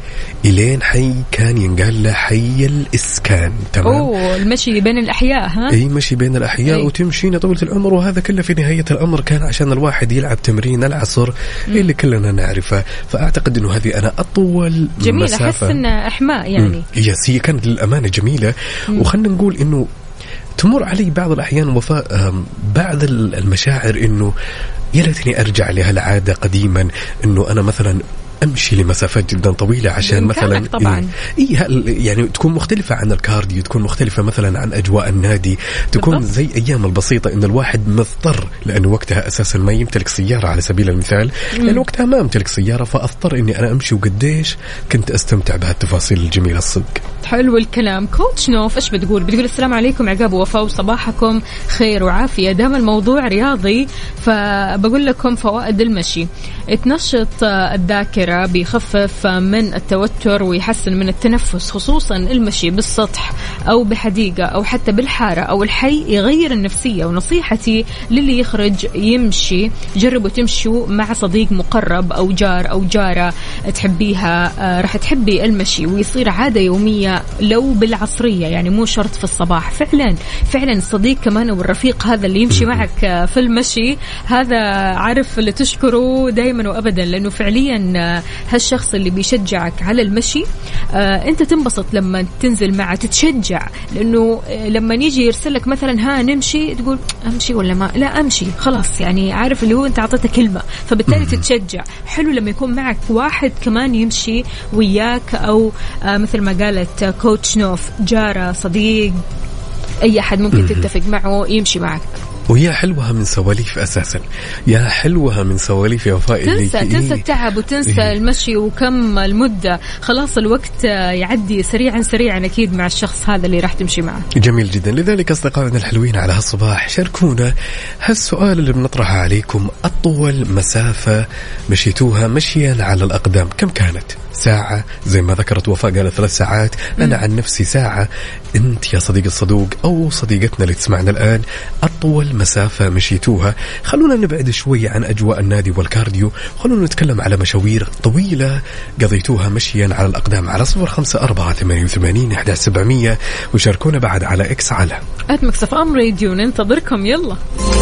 إلين حي كان ينقال له حي الإسكان. تمام. أوه المشي بين الأحياء. ها أي مشي بين الأحياء أي. وتمشينا طولة العمر، وهذا كله في نهاية الأمر كان عشان الواحد يلعب تمرين العصر اللي كلنا نعرفه. فأعتقد أنه هذه أنا أطول جميل مسافة. أحس إنه إحماء يعني. هي هي كانت للأمانة جميلة. وخلنا نقول إنه تمر علي بعض الأحيان وفاء بعض المشاعر إنه يا ليتني أرجع لهالعادة قديما، إنه أنا مثلا أمشي لمسافات جدا طويلة عشان مثلا طبعا إيه يعني تكون مختلفة عن الكارديو، تكون مختلفة مثلا عن أجواء النادي، تكون بالضبط. زي أيام البسيطة إن الواحد مضطر لأنه وقتها أساسا ما يمتلك سيارة على سبيل المثال، لأن وقتها ما أمتلك سيارة فأضطر إني أنا أمشي، وقديش كنت أستمتع بهالتفاصيل الجميلة الصدق. حلو الكلام. كوتش نوف إيش بتقول؟ بتقول السلام عليكم عقاب ووفاء وصباحكم خير وعافية، دام الموضوع رياضي فبقول لكم فوائد المشي. تنشط الذاكرة، بيخفف من التوتر ويحسن من التنفس، خصوصا المشي بالسطح أو بحديقة أو حتى بالحارة أو الحي يغير النفسية. ونصيحتي للي يخرج يمشي، جربوا تمشوا مع صديق مقرب أو جار أو جارة تحبيها، آه رح تحبي المشي ويصير عادة يومية لو بالعصرية، يعني مو شرط في الصباح. فعلا فعلا الصديق كمان والرفيق هذا اللي يمشي معك في المشي، هذا عارف اللي تشكره دايما وأبدا، لأنه فعليا هالشخص اللي بيشجعك على المشي آه انت تنبسط لما تنزل معه، تتشجع، لانه لما يجي يرسلك مثلا ها نمشي تقول امشي ولا ما لا امشي خلاص، يعني عارف اللي هو انت اعطيته كلمه فبالتالي تتشجع. حلو لما يكون معك واحد كمان يمشي وياك، او آه مثل ما قالت كوتش نوف جاره صديق اي احد ممكن تتفق معه يمشي معك. ويا حلوها من سواليف أساسا، يا حلوها من سواليف يا وفاء، تنسى اللي تنسى إيه؟ التعب وتنسى إيه؟ المشي وكم المدة، خلاص الوقت يعدي سريعا سريعا أكيد مع الشخص هذا اللي راح تمشي معه. جميل جدا. لذلك أصدقائنا الحلوين على هالصباح شاركونا هالسؤال اللي بنطرحه عليكم، أطول مسافة مشيتوها مشيا على الأقدام كم كانت؟ ساعة زي ما ذكرت وفاء قالت ثلاث ساعات، أنا عن نفسي ساعة. أنت يا صديق الصدوق أو صديقتنا اللي تسمعنا الآن أطول مسافة مشيتوها؟ خلونا نبعد شوي عن أجواء النادي والكارديو، خلونا نتكلم على مشاوير طويلة قضيتوها مشيا على الأقدام على صفر خمسة أربعة ثمانية وثمانين أحد عشر سبعمية، وشاركونا بعد على إكس على أت مكسف أم راديو، ننتظركم. يلا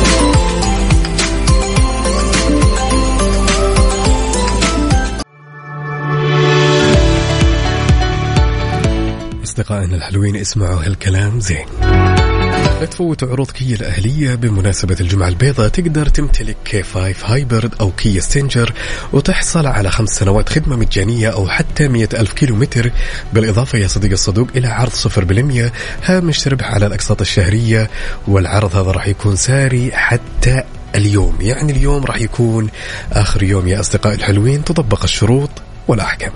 أصدقائنا الحلوين اسمعوا هالكلام زين. لا تفوتوا عروض كيا الأهلية بمناسبة الجمعة البيضاء. تقدر تمتلك كي فايف هايبرد أو كيا ستينجر وتحصل على خمس سنوات خدمة مجانية أو حتى مئة ألف كيلومتر، بالإضافة يا صديق الصدوق إلى عرض صفر بالمية هامش ربح على الأقساط الشهرية. والعرض هذا راح يكون ساري حتى اليوم، يعني اليوم راح يكون آخر يوم يا أصدقائي الحلوين، تطبق الشروط والأحكام.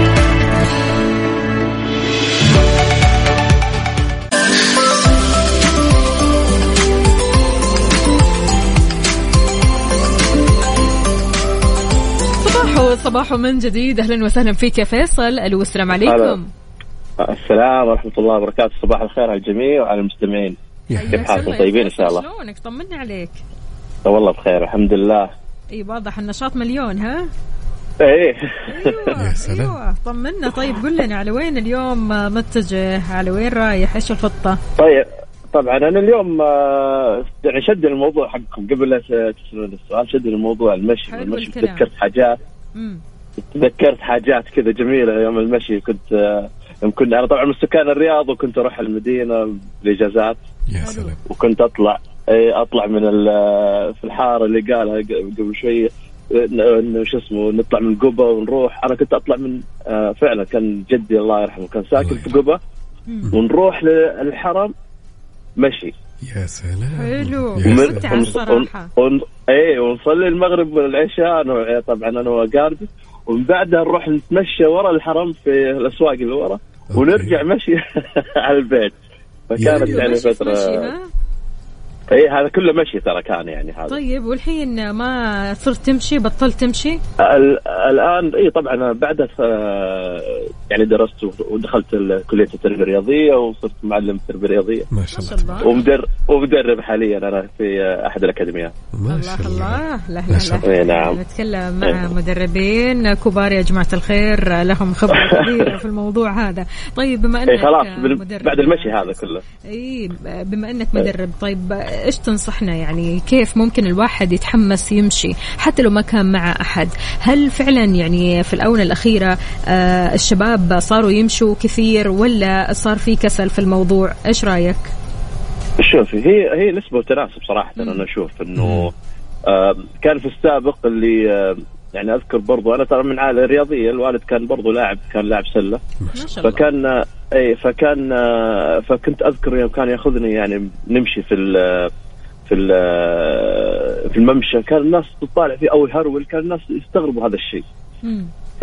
صباح من جديد، أهلا وسهلا فيك يا فيصل. ألو السلام عليكم. السلام ورحمة الله وبركاته، صباح الخير على الجميع وعلى المستمعين. كيف حالكم؟ طيبين إن شاء الله؟ شلونك؟ طمني عليك. والله بخير الحمد لله. اي واضح النشاط مليون. ها ايه ايوه يا سلام. ايوه طمنا. طيب قل لنا على وين اليوم متجه، على وين رايح، ايش الخطة؟ طيب طبعا أنا اليوم آه يعني شد الموضوع حقكم قبل لا تسألون السؤال، شد الموضوع المشي. المشي تذكرت حاجات مم. تذكرت حاجات كذا جميلة يوم المشي. كنت آه يوم كنا أنا طبعا من سكان الرياض، وكنت أروح المدينة لإجازات. يا سلام. وكنت أطلع أطلع من في الحارة اللي قالها قبل شوية إنه شو اسمه نطلع من قبة ونروح. أنا كنت أطلع من آه فعلا كان جدي الله يرحمه كان ساكن في قبة، ونروح للحرم مشي. يا سلام. حلو. ومن صراحة. ايه ونصلي المغرب والعشاء انا طبعا انا وقاربي، ومن بعدها نروح نتمشى ورا الحرم في الاسواق اللي ورا، ونرجع مشي على البيت. فكانت يعني فترة اي هذا كله مشي ترى كان يعني هذا. طيب والحين ما صرت تمشي، بطلت تمشي؟ الان اي طبعا بعد يعني درست ودخلت كلية التربية الرياضية، وصرت معلم تربية رياضية ما شاء الله، ومدرب ومدرب حاليا انا في احد الاكاديميات. ما شاء الله. لا لا لا نعم. نتكلم مع مدربين كبار يا جماعة الخير، لهم خبرة كبيرة في الموضوع هذا. طيب بما انك خلاص بعد المشي هذا كله، اي بما انك مدرب، طيب ايش تنصحنا يعني كيف ممكن الواحد يتحمس يمشي حتى لو ما كان مع أحد؟ هل فعلا يعني في الآونة الأخيرة آه الشباب صاروا يمشوا كثير، ولا صار في كسل في الموضوع؟ إيش رأيك؟ شوفي هي هي نسبة وتناسب صراحة. م. أنا أشوف إنه آه كان في السابق اللي آه يعني أذكر برضو أنا ترى من عائلة رياضية، الوالد كان برضو لاعب، كان لاعب سلة. فكان أي فكان فكنت أذكر يوم كان يأخذني يعني نمشي في ال في ال في الممشى، كان الناس تطالع فيه أو يهرول، كان الناس يستغربوا هذا الشيء. ف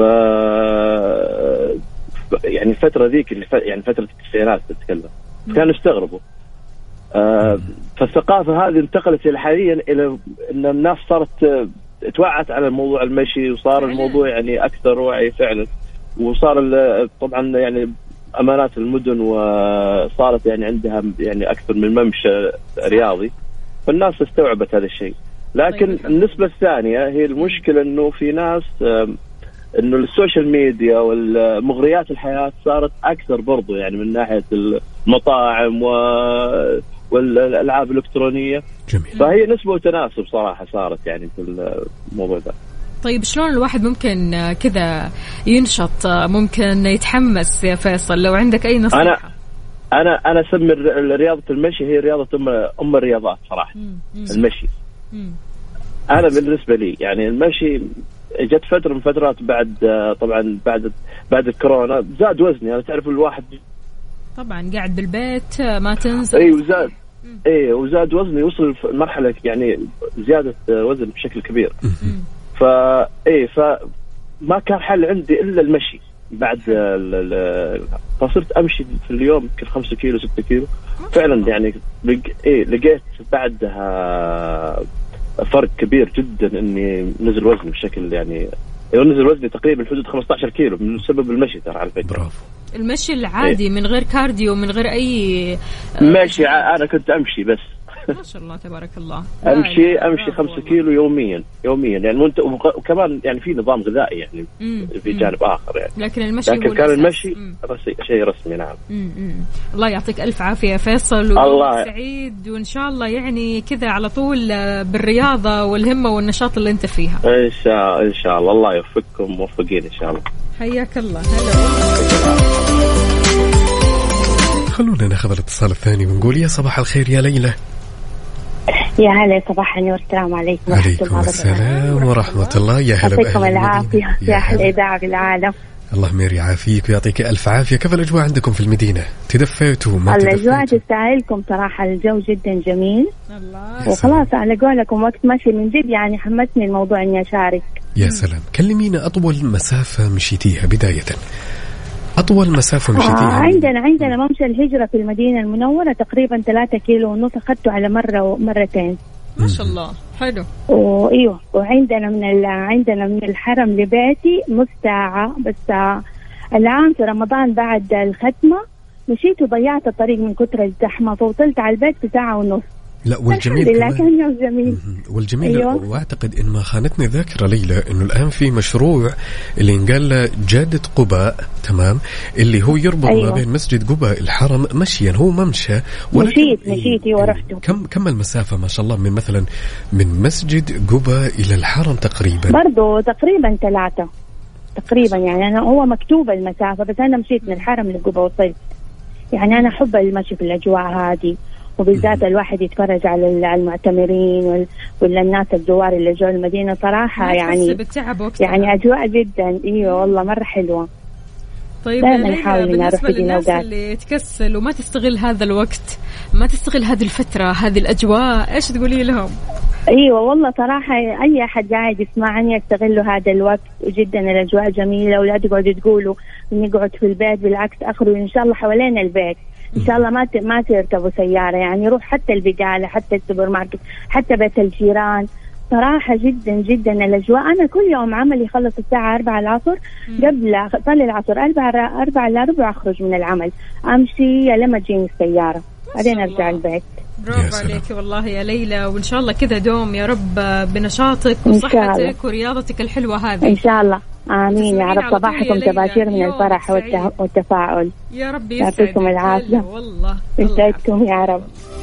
يعني الفترة ذيك اللي ف... يعني فترة التسعينات تتكلم، كانوا يستغربوا. آه فالثقافة هذه انتقلت إلى حاليا إلى إن الناس صارت توعت على الموضوع المشي، وصار الموضوع يعني أكثر وعي فعلا، وصار طبعا يعني أمانات المدن وصارت يعني عندها يعني أكثر من ممشى رياضي، فالناس استوعبت هذا الشيء. لكن النسبة الثانية هي المشكلة إنه في ناس إنه السوشيال ميديا والمغريات الحياة صارت أكثر برضو، يعني من ناحية المطاعم و والألعاب الإلكترونية. جميل. فهي نسبة وتناسب صراحة صارت يعني في الموضوع ده. طيب شلون الواحد ممكن كذا ينشط، ممكن يتحمس يا فيصل؟ لو عندك أي نصيحة. أنا أنا أنا أسمي رياضة المشي هي رياضة أم أم الرياضات صراحة. مم. المشي. مم. أنا بالنسبة لي يعني المشي جت فترة من فترات بعد طبعا بعد بعد الكورونا زاد وزني. أنا تعرف الواحد طبعا قاعد بالبيت ما تنزل. اي وزاد اي وزاد وزني، وصل مرحله يعني زياده وزن بشكل كبير. فا اي فما كان حل عندي الا المشي. بعد فصرت امشي في اليوم يمكن خمسة كيلو ستة كيلو فعلا، يعني اي لقيت بعدها فرق كبير جدا، اني نزل وزني بشكل يعني نزل وزني تقريبا حدود خمسة عشر كيلو من سبب المشي ترى على فكرة. برافو. المشي العادي إيه؟ من غير كارديو، من غير أي ماشي. أنا كنت أمشي بس. ما شاء الله تبارك الله. أمشي أمشي خمسة كيلو يوميا يوميا يعني منت... وكمان يعني في نظام غذائي يعني مم. في جانب مم. آخر يعني. لكن المشي لكن كان المشي رسي... شيء رسمي. نعم. مم. مم. الله يعطيك ألف عافية فيصل، الله سعيد، وإن شاء الله يعني كذا على طول بالرياضة والهمة والنشاط اللي أنت فيها. إن شاء إن شاء الله. الله يوفقكم موفقين إن شاء الله. حياك الله. هلا. خلونا ناخذ الاتصال الثاني ونقول يا صباح الخير يا ليلى. يا هلا صباح النور، السلام عليكم. عليكم السلام ورحمة الله. يا هلا يعطيكم العافية يا أحلى إذاعة بالعالم. الله مير يعافيك ويعطيك ألف عافية. كيف الأجواء عندكم في المدينة؟ تدفيتوا ما تدفيتوا؟ الأجواء تستاهلكم صراحة، الجو جدا جميل. الله. وخلاص على قولكم وقت ماشي من جد، يعني حمسني الموضوع إني أشارك. يا سلام. كلمينا أطول مسافة مشيتيها بداية. أطول مسافة مشيتيها. آه عندنا عندنا ممشى الهجرة في المدينة المنورة تقريبا ثلاثة كيلو ونص، أخذته على مرة ومرتين. ما شاء الله حلو. وإيوه وعندنا من عندنا من الحرم لبيتي نص ساعة بس. العام في رمضان بعد الختمة مشيت وضيعت الطريق من كتر الزحمة، فوصلت على البيت في ساعة ونص. لا والجميل الحمد لله كمان كان يوم جميل. والجميل أيوة. واعتقد ان ما خانتني ذاكره ليلى انه الان في مشروع اللي ينقال له جادة قباء، تمام، اللي هو يربط أيوة. ما بين مسجد قباء الحرم مشيا، هو ممشى مشيت مشيتي ورحته. كم كم المسافه ما شاء الله من مثلا من مسجد قباء الى الحرم تقريبا؟ برضو تقريبا ثلاثة تقريبا، يعني أنا هو مكتوب المسافة بس أنا مشيت من الحرم لقباء وصلت. يعني أنا أحب المشي في الأجواء هذه، وبالذات الواحد يتفرج على المعتمرين ولا الناس الزوار اللي جو المدينة صراحة، يعني يعني أجواء جدا. إيوه والله مرة حلوة. طيب دائما نحاول إن نروح في الناس اللي تكسل وما تستغل هذا الوقت، ما تستغل هذه الفترة، هذه الأجواء، إيش تقولي لهم؟ ايوه والله صراحه اي احد قاعد يسمعني يستغلوا هذا الوقت، وجدا الاجواء جميله، ولا تقعدوا تقولوا نقعد في البيت، بالعكس اخروا ان شاء الله حوالين البيت، ان شاء الله ما ما تركبوا سياره، يعني روح حتى البقاله، حتى السوبر ماركت، حتى بيت الجيران. صراحه جدا جدا الاجواء. انا كل يوم عملي يخلص الساعه أربعة العصر، قبل صلي العصر أربعة أربعة إلا ربع اخرج من العمل، امشي لما تجيني السياره بعدين ارجع البيت. برافو عليك والله يا ليلى، وإن شاء الله كذا دوم يا رب بنشاطك وصحتك ورياضتك الحلوة هذه إن شاء الله. آمين يا رب. صباحكم تباشير من الفرح والتفاؤل يا رب، يعطيكم العافية والله، يسعدكم يا رب.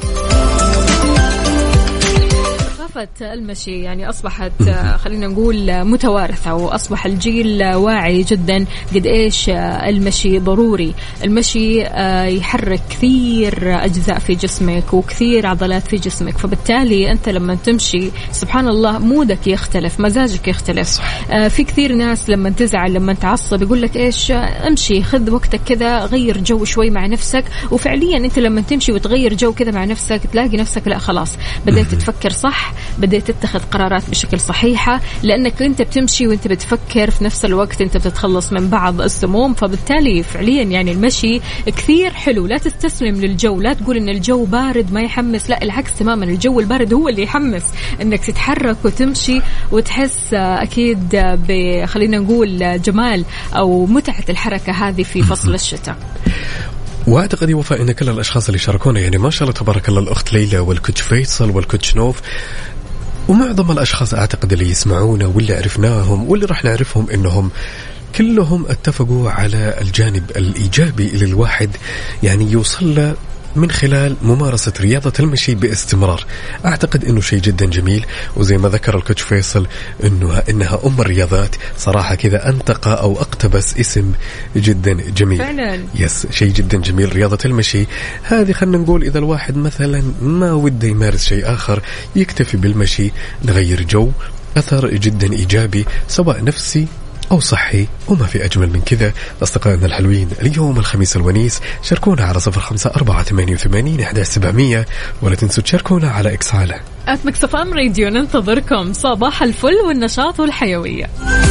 ثقافة المشي يعني أصبحت خلينا نقول متوارثة، وأصبح الجيل واعي جدا قد إيش المشي ضروري. المشي يحرك كثير أجزاء في جسمك وكثير عضلات في جسمك، فبالتالي أنت لما تمشي سبحان الله مودك يختلف، مزاجك يختلف. في كثير ناس لما تزعل لما تعصب يقول لك إيش امشي، خذ وقتك كذا، غير جو شوي مع نفسك. وفعليا أنت لما تمشي وتغير جو كذا مع نفسك تلاقي نفسك لا خلاص بدأت تفكر صح، بدأت تتخذ قرارات بشكل صحيحة، لأنك أنت بتمشي وأنت بتفكر في نفس الوقت أنت بتتخلص من بعض السموم. فبالتالي فعليا يعني المشي كثير حلو. لا تستسلم للجو، لا تقول إن الجو بارد ما يحمس، لا العكس تماما، الجو البارد هو اللي يحمس إنك تتحرك وتمشي وتحس أكيد بخلينا نقول جمال أو متعة الحركة هذه في فصل الشتاء. واعتقد يا وفاء ان كل الاشخاص اللي شاركونا يعني ما شاء الله تبارك الله، الاخت ليلى والكوتش فيصل والكوتش نوف ومعظم الاشخاص اعتقد اللي يسمعونا واللي عرفناهم واللي راح نعرفهم انهم كلهم اتفقوا على الجانب الايجابي اللي الواحد يعني يوصل له من خلال ممارسة رياضة المشي باستمرار. أعتقد أنه شيء جدا جميل، وزي ما ذكر الكوتش فيصل أنها, إنها أم الرياضات. صراحة كذا أنتقى أو أقتبس اسم جدا جميل فعلا. يس شيء جدا جميل رياضة المشي هذه. خلنا نقول إذا الواحد مثلا ما وده يمارس شيء آخر يكتفي بالمشي، نغير جو، أثر جدا إيجابي سواء نفسي أو صحي، وما في أجمل من كذا. أصدقائنا الحلوين اليوم الخميس الونيس شاركونا على صفر خمسة أربعة ثمانية وثمانين أحد عشر سبعمية، ولا تنسوا تشاركونا على إكس على آت ميكس إف إم راديو. ننتظركم صباح الفل والنشاط والحيوية.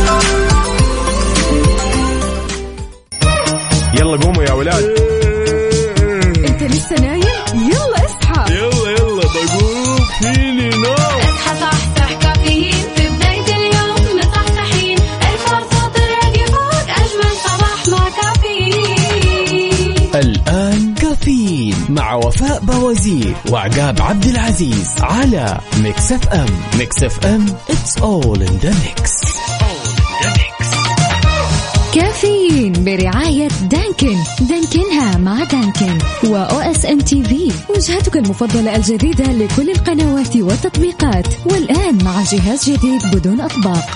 يلا قوموا يا ولاد. أنت لسه نايم؟ يلا اصحى. يلا يلا بقوم فيني نوم. اصحى صحصح كافيين في بداية اليوم مصحصحين، الفرصة الراديو فوق أجمل صباح مع كافيين. الآن كافيين مع وفاء بوازير وعقاب عبد العزيز على ميكس اف ام. ميكس اف ام it's all in the mix. كافيين برعاية دانكن. دانكنها مع دانكن وأو اس ام تي في، وجهتك المفضلة الجديدة لكل القنوات والتطبيقات، والآن مع جهاز جديد بدون أطباق.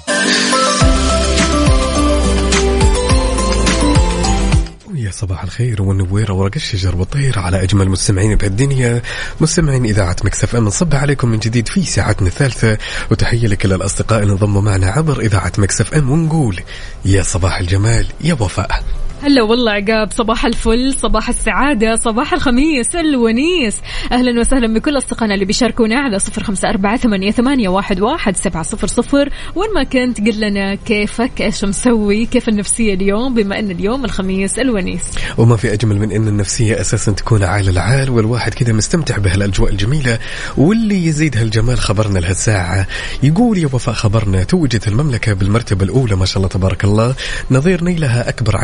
يا صباح الخير والنوير ورق الشجر والطير على أجمل مستمعين بهالدنيا، مستمعين إذاعة ميكس اف ام. نصب عليكم من جديد في ساعتنا الثالثة، وتحية لكل الأصدقاء اللي انضموا معنا عبر إذاعة ميكس اف ام، ونقول يا صباح الجمال يا وفاء. هلا والله عقاب، صباح الفل، صباح السعادة، صباح الخميس الونيس. أهلا وسهلا بكل أصدقائنا اللي بيشاركونا على صفر خمسة أربعة ثمانية ثمانية واحد واحد سبعة صفر صفر. وين ما كنت قل لنا كيفك، إيش مسوي، كيف النفسية اليوم بما أن اليوم الخميس الونيس. وما في أجمل من أن النفسية أساسا تكون عال العال، والواحد كذا مستمتع بهالأجواء الجميلة. واللي يزيد هالجمال خبرنا لهالساعة، يقول يا وفاء خبرنا توجت المملكة بالمرتبة الأولى ما شاء الله تبارك الله، نظير نيلها أكبر عدد من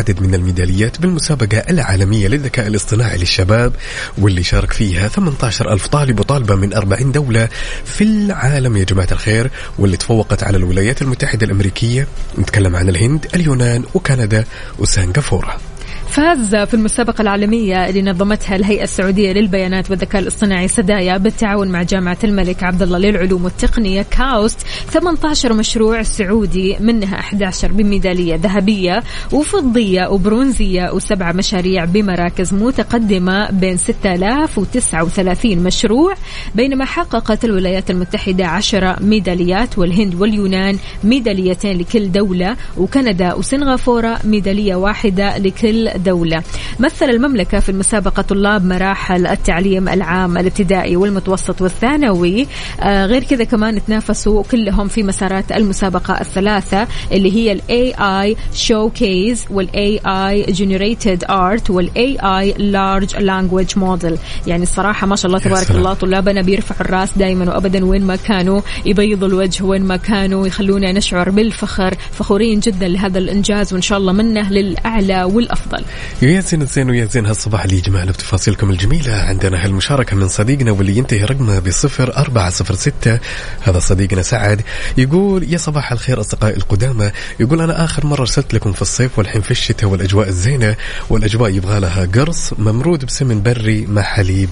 الميداليات بالمسابقة العالمية للذكاء الاصطناعي للشباب، واللي شارك فيها ثمانية عشر ألف طالب وطالبة من أربعين دولة في العالم يا جماعة الخير، واللي تفوقت على الولايات المتحدة الأمريكية، نتكلم عن الهند، اليونان وكندا وسنغافورة. فاز في المسابقة العالمية اللي نظمتها الهيئة السعودية للبيانات والذكاء الاصطناعي سدايا بالتعاون مع جامعة الملك عبد الله للعلوم والتقنية كاوست ثمانية عشر مشروع سعودي، منها أحد عشر بميدالية ذهبية وفضية وبرونزية، وسبعة مشاريع بمراكز متقدمة بين ستة آلاف وتسعة وثلاثين مشروع، بينما حققت الولايات المتحدة عشر ميداليات، والهند واليونان ميداليتين لكل دولة، وكندا وسنغافورة ميدالية واحدة لكل دولة. مثل المملكة في المسابقة طلاب مراحل التعليم العام الابتدائي والمتوسط والثانوي. آه غير كذا كمان تنافسوا كلهم في مسارات المسابقة الثلاثة اللي هي ال إيه آي Showcase وال إيه آي Generated Art وال إيه آي Large Language Model. يعني الصراحة ما شاء الله تبارك الله طلابنا بيرفعوا الراس دائما وأبدا وين ما كانوا، يبيضوا الوجه وين ما كانوا، يخلونا نشعر بالفخر، فخورين جدا لهذا الإنجاز، وإن شاء الله منه للأعلى والأفضل. يا زين زين ويا زين هالصباح اللي جمعنا بتفاصيلكم الجميلة. عندنا هالمشاركة من صديقنا واللي ينتهي رقمه بصفر أربعة صفر ستة. هذا صديقنا سعد يقول: يا صباح الخير أصدقائي القدامى، يقول أنا آخر مرة رسلت لكم في الصيف والحين في الشتاء والأجواء الزينة، والأجواء يبغى لها قرص ممرود بسمن بري مع حليب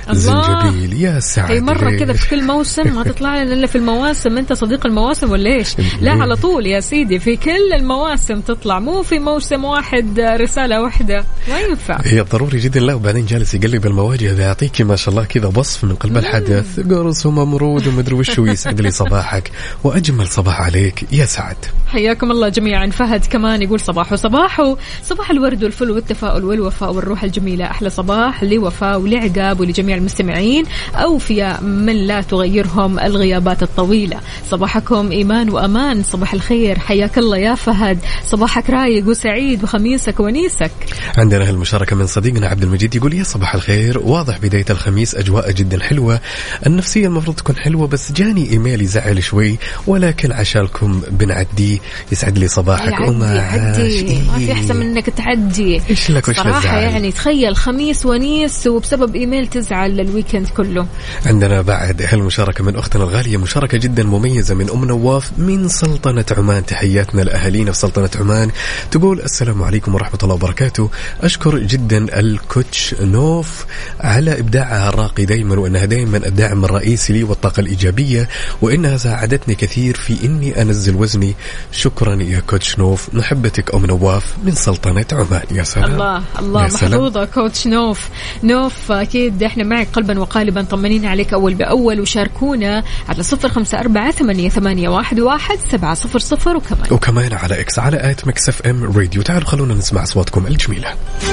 زنجبيل. يا سعد، هي مرة كذا في كل موسم ما تطلع لنا إلا في المواسم. أنت صديق المواسم ولا إيش؟ لا على طول يا سيدي في كل المواسم تطلع، مو في موسم واحد رسالة واحدة، ما ينفع. هي ضروري جدا. لا وبعدين جالس يقلب المواجهة ذا، يعطيكي ما شاء الله كذا وصف من قلب الحدث، قرص وممرود ومدري وشو. يسعد لي صباحك وأجمل صباح عليك يا سعد. حياكم الله جميعا. فهد كمان يقول صباح وصباح صباح الورد والفل والتفاؤل والوفاء والروح الجميلة. أحلى صباح لوفاء ولعقاب ولجميع المستمعين، أوفياء من لا تغيرهم الغيابات الطويلة. صباحكم إيمان وأمان، صباح الخير. حياك الله يا فهد، صباحك رايق وسعيد وخميسك ونيسك. عندنا هالمشاركة من صديقنا عبد المجيد يقول: يا صباح الخير، واضح بداية الخميس أجواء جدا حلوة، النفسية المفروض تكون حلوة، بس جاني إيميل يزعل شوي ولكن عشانكم بنعدي. يسعد لي صباحك وما عدي، ما في أحسن من إنك تعدي. إيش لك وإيش صراحة يعني تخيل خميس ونيس وبسبب إيميل تزعل الويكند كله. عندنا بعد هالمشاركة من أختنا الغالية، مشاركة جدا مميزة من أم نواف من سلطنة عمان. تحياتنا لأهالينا في سلطنة عمان. تقول: السلام عليكم ورحمة الله وبركاته، أشكر جدا الكوتش نوف على إبداعها الراقي دائما، وأنها دائما الداعم الرئيسي لي والطاقة الإيجابية، وإنها ساعدتني كثير في إني أنزل وزني. شكرا يا كوتش نوف، نحبتك أم نواف من سلطنة عمان. يا سلام، الله الله محظوظة كوتش نوف. نوف أكيد إحنا معك قلبا وقالبا، طمنين عليك أول بأول، وشاركونا على صفر خمسة أربعة ثمانية ثمانية واحد واحد سبعة صفر صفر، وكمان وكمان على إكس على آت ميكس إف إم راديو. تعالوا خلونا نسمع أصواتكم الجميلة.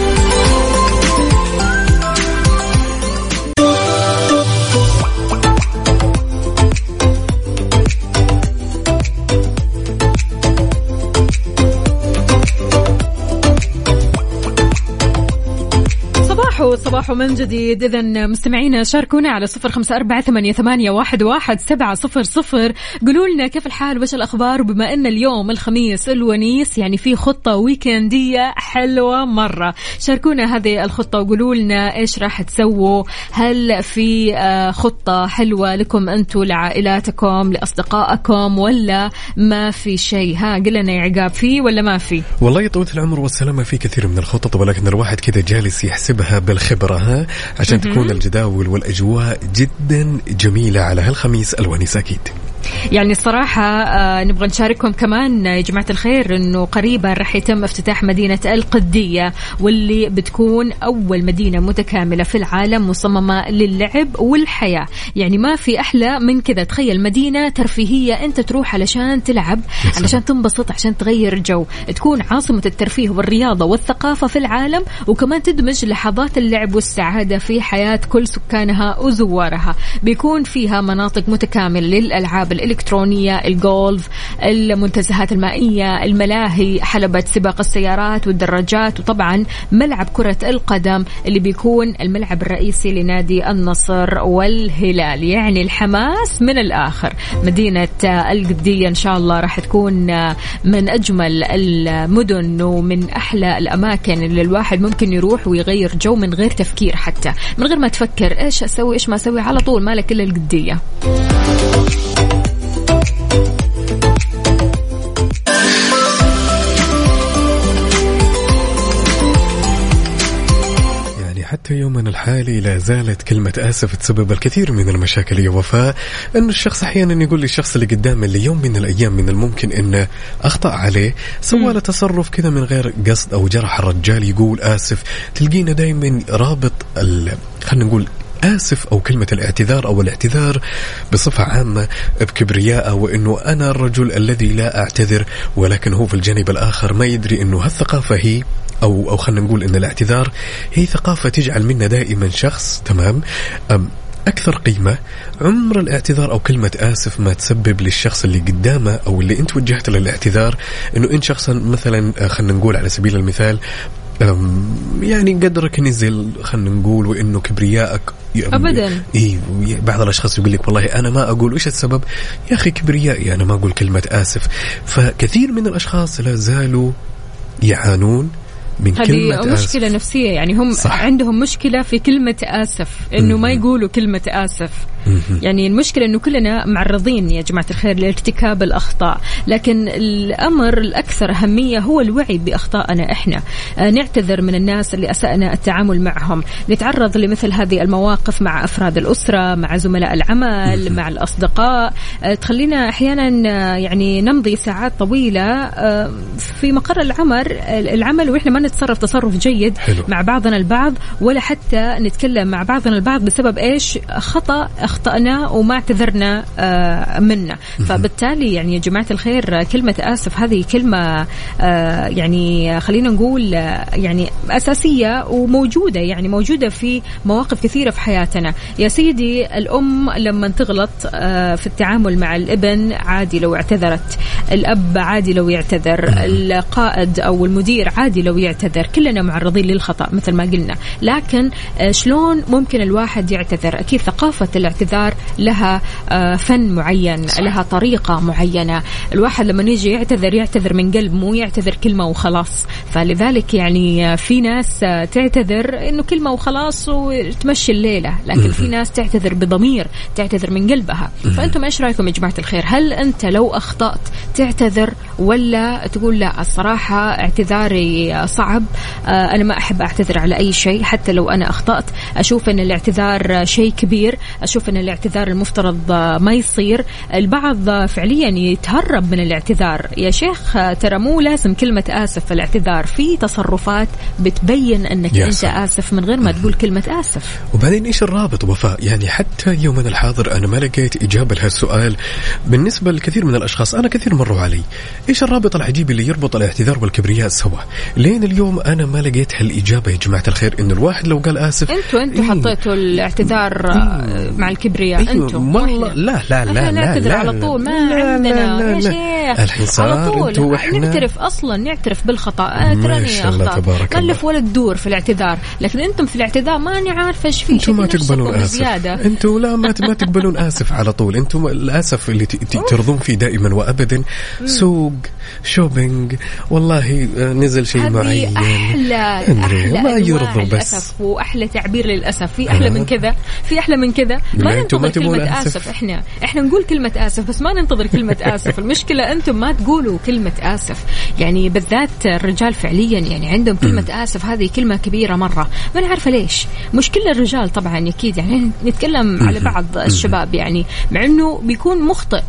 صباح من جديد. إذن مستمعينا شاركونا على صفر خمسة أربعة ثمانية ثمانية واحد واحد سبعة صفر صفر، قولوا لنا كيف الحال وش الأخبار. وبما أن اليوم الخميس الونيس يعني في خطة ويكندية حلوة مرة، شاركونا هذه الخطة وقولوا لنا إيش راح تسووا. هل في خطة حلوة لكم أنتوا لعائلاتكم لأصدقائكم ولا ما في شيء؟ ها قلنا يا عقاب، في ولا ما في؟ والله طويل العمر والسلامة في كثير من الخطط، ولكن الواحد كذا جالس يحسبها بالخبرة ها عشان تكون الجداول والأجواء جدا جميلة على هالخميس الونيس. أكيد يعني الصراحة آه نبغى نشارككم كمان يا جماعة الخير أنه قريبا رح يتم افتتاح مدينة القدية، واللي بتكون أول مدينة متكاملة في العالم مصممة للعب والحياة. يعني ما في أحلى من كذا. تخيل مدينة ترفيهية أنت تروح علشان تلعب، علشان تنبسط، عشان تغير جو، تكون عاصمة الترفيه والرياضة والثقافة في العالم، وكمان تدمج لحظات اللعب والسعادة في حياة كل سكانها وزوارها. بيكون فيها مناطق متكاملة للألعاب الألعاب الإلكترونية، الجولف، المنتزهات المائية، الملاهي، حلبة سباق السيارات والدراجات، وطبعا ملعب كرة القدم اللي بيكون الملعب الرئيسي لنادي النصر والهلال. يعني الحماس من الآخر. مدينة القبدية إن شاء الله راح تكون من أجمل المدن ومن أحلى الأماكن اللي الواحد ممكن يروح ويغير جو من غير تفكير، حتى من غير ما تفكر إيش أسوي إيش ما أسوي، على طول مالك إلا القبدية. حتى يومنا الحالي لا زالت كلمة آسف تسبب الكثير من المشاكل يا وفاء. أن الشخص أحيانا يقول للشخص اللي قدامه اللي يوم من الأيام من الممكن أنه أخطأ عليه، سوى له تصرف كذا من غير قصد أو جرح الرجال، يقول آسف. تلقينا دايما رابط خلينا نقول آسف أو كلمة الاعتذار أو الاعتذار بصفة عامة بكبرياء، وإنه أنا الرجل الذي لا أعتذر، ولكن هو في الجانب الآخر ما يدري إنه هالثقافة هي أو أو خلينا نقول إن الاعتذار هي ثقافة تجعل منا دائما شخص تمام أم أكثر قيمة. عمر الاعتذار أو كلمة آسف ما تسبب للشخص اللي قدامه أو اللي أنت وجهت له الاعتذار إنه أنت شخصا مثلا خلينا نقول على سبيل المثال يعني قدرك نزل خلينا نقول، وإنه كبريائك أبدا. إيه بعض الأشخاص يقول لك والله أنا ما أقول، إيش السبب يا أخي؟ كبريائي أنا ما أقول كلمة آسف. فكثير من الأشخاص لا زالوا يعانون من كلمة هذه مشكلة آسف. نفسية يعني هم صح. عندهم مشكلة في كلمة آسف، إنه ما يقولوا كلمة آسف. يعني المشكلة إنه كلنا معرضين يا جماعة الخير لارتكاب الأخطاء، لكن الأمر الأكثر أهمية هو الوعي بأخطائنا إحنا. آه نعتذر من الناس اللي أسأنا التعامل معهم، نتعرض لمثل هذه المواقف مع أفراد الأسرة، مع زملاء العمل، مع الأصدقاء. آه تخلينا أحيانا آه يعني نمضي ساعات طويلة آه في مقر العمل العمل وإحنا ما نتصرف تصرف جيد حلو. مع بعضنا البعض، ولا حتى نتكلم مع بعضنا البعض بسبب إيش؟ خطأ أخطأنا وما اعتذرنا آه منه. فبالتالي يعني يا جماعة الخير كلمة آسف هذه كلمة آه يعني خلينا نقول آه يعني أساسية وموجودة، يعني موجودة في مواقف كثيرة في حياتنا. يا سيدي الأم لما تغلط آه في التعامل مع الابن عادي لو اعتذرت، الأب عادي لو يعتذر، القائد أو المدير عادي لو يعتذر، كلنا معرضين للخطأ مثل ما قلنا. لكن آه شلون ممكن الواحد يعتذر؟ أكيد ثقافة الاعتذار لها فن معين، لها طريقة معينة. الواحد لما يجي يعتذر يعتذر من قلب، مو يعتذر كلمة وخلاص. فلذلك يعني في ناس تعتذر إنه كلمة وخلاص وتمشي الليلة، لكن في ناس تعتذر بضمير، تعتذر من قلبها. فأنتم إيش رأيكم يا جماعة الخير؟ هل أنت لو أخطأت تعتذر، ولا تقول لا الصراحة اعتذاري صعب، أنا ما أحب أعتذر على أي شيء حتى لو أنا أخطأت، أشوف أن الاعتذار شيء كبير، أشوف أن الاعتذار المفترض ما يصير. البعض فعليا يتهرب من الاعتذار. يا شيخ ترى مو لازم كلمة آسف في الاعتذار، في تصرفات بتبين أنك أنت آسف من غير ما تقول كلمة آسف. وبعدين إيش الرابط وفاء؟ يعني حتى يومنا الحاضر أنا ما لقيت إجابة لهالسؤال بالنسبة لكثير من الأشخاص، أنا كثير مروا علي. إيش الرابط العجيب اللي يربط الاعتذار والكبرياء سوا؟ لين اليوم أنا ما لقيت هالإجابة يا جماعة الخير. إنه الواحد لو قال آسف، أنتوا أنتوا إيه؟ حطيتوا الاعتذار إيه؟ مع الكبرياء. أيوة أنتم والله لا لا لا لا لا على طول ما عندنا يا شيخ. الحين صار على طول نعترف أصلا، نعترف بالخطأ. تراني أخطأت، ألف ولا تدور في الاعتذار. لكن أنتم في الاعتذار ما نعرف إيش في شيء، ما تقبلون آسف. أنتوا لا ما ما تقبلون آسف على طول. أنتم الآسف اللي ترضون فيه دائما وأبدا سوق شوبينج، والله نزل شيء معين أحلى أحلى ما يرضوا بس، وأحلى تعبير للأسف. في أحلى من كذا، في أحلى من كذا. ما ننتظر كلمة آسف. آسف إحنا إحنا نقول كلمة آسف بس ما ننتظر كلمة آسف. المشكلة أنتم ما تقولوا كلمة آسف، يعني بالذات الرجال فعليا يعني عندهم كلمة آسف هذه كلمة كبيرة مرة. ما نعرف ليش، مش كل الرجال طبعا أكيد، يعني نتكلم على بعض الشباب يعني مع إنه بيكون مخطئ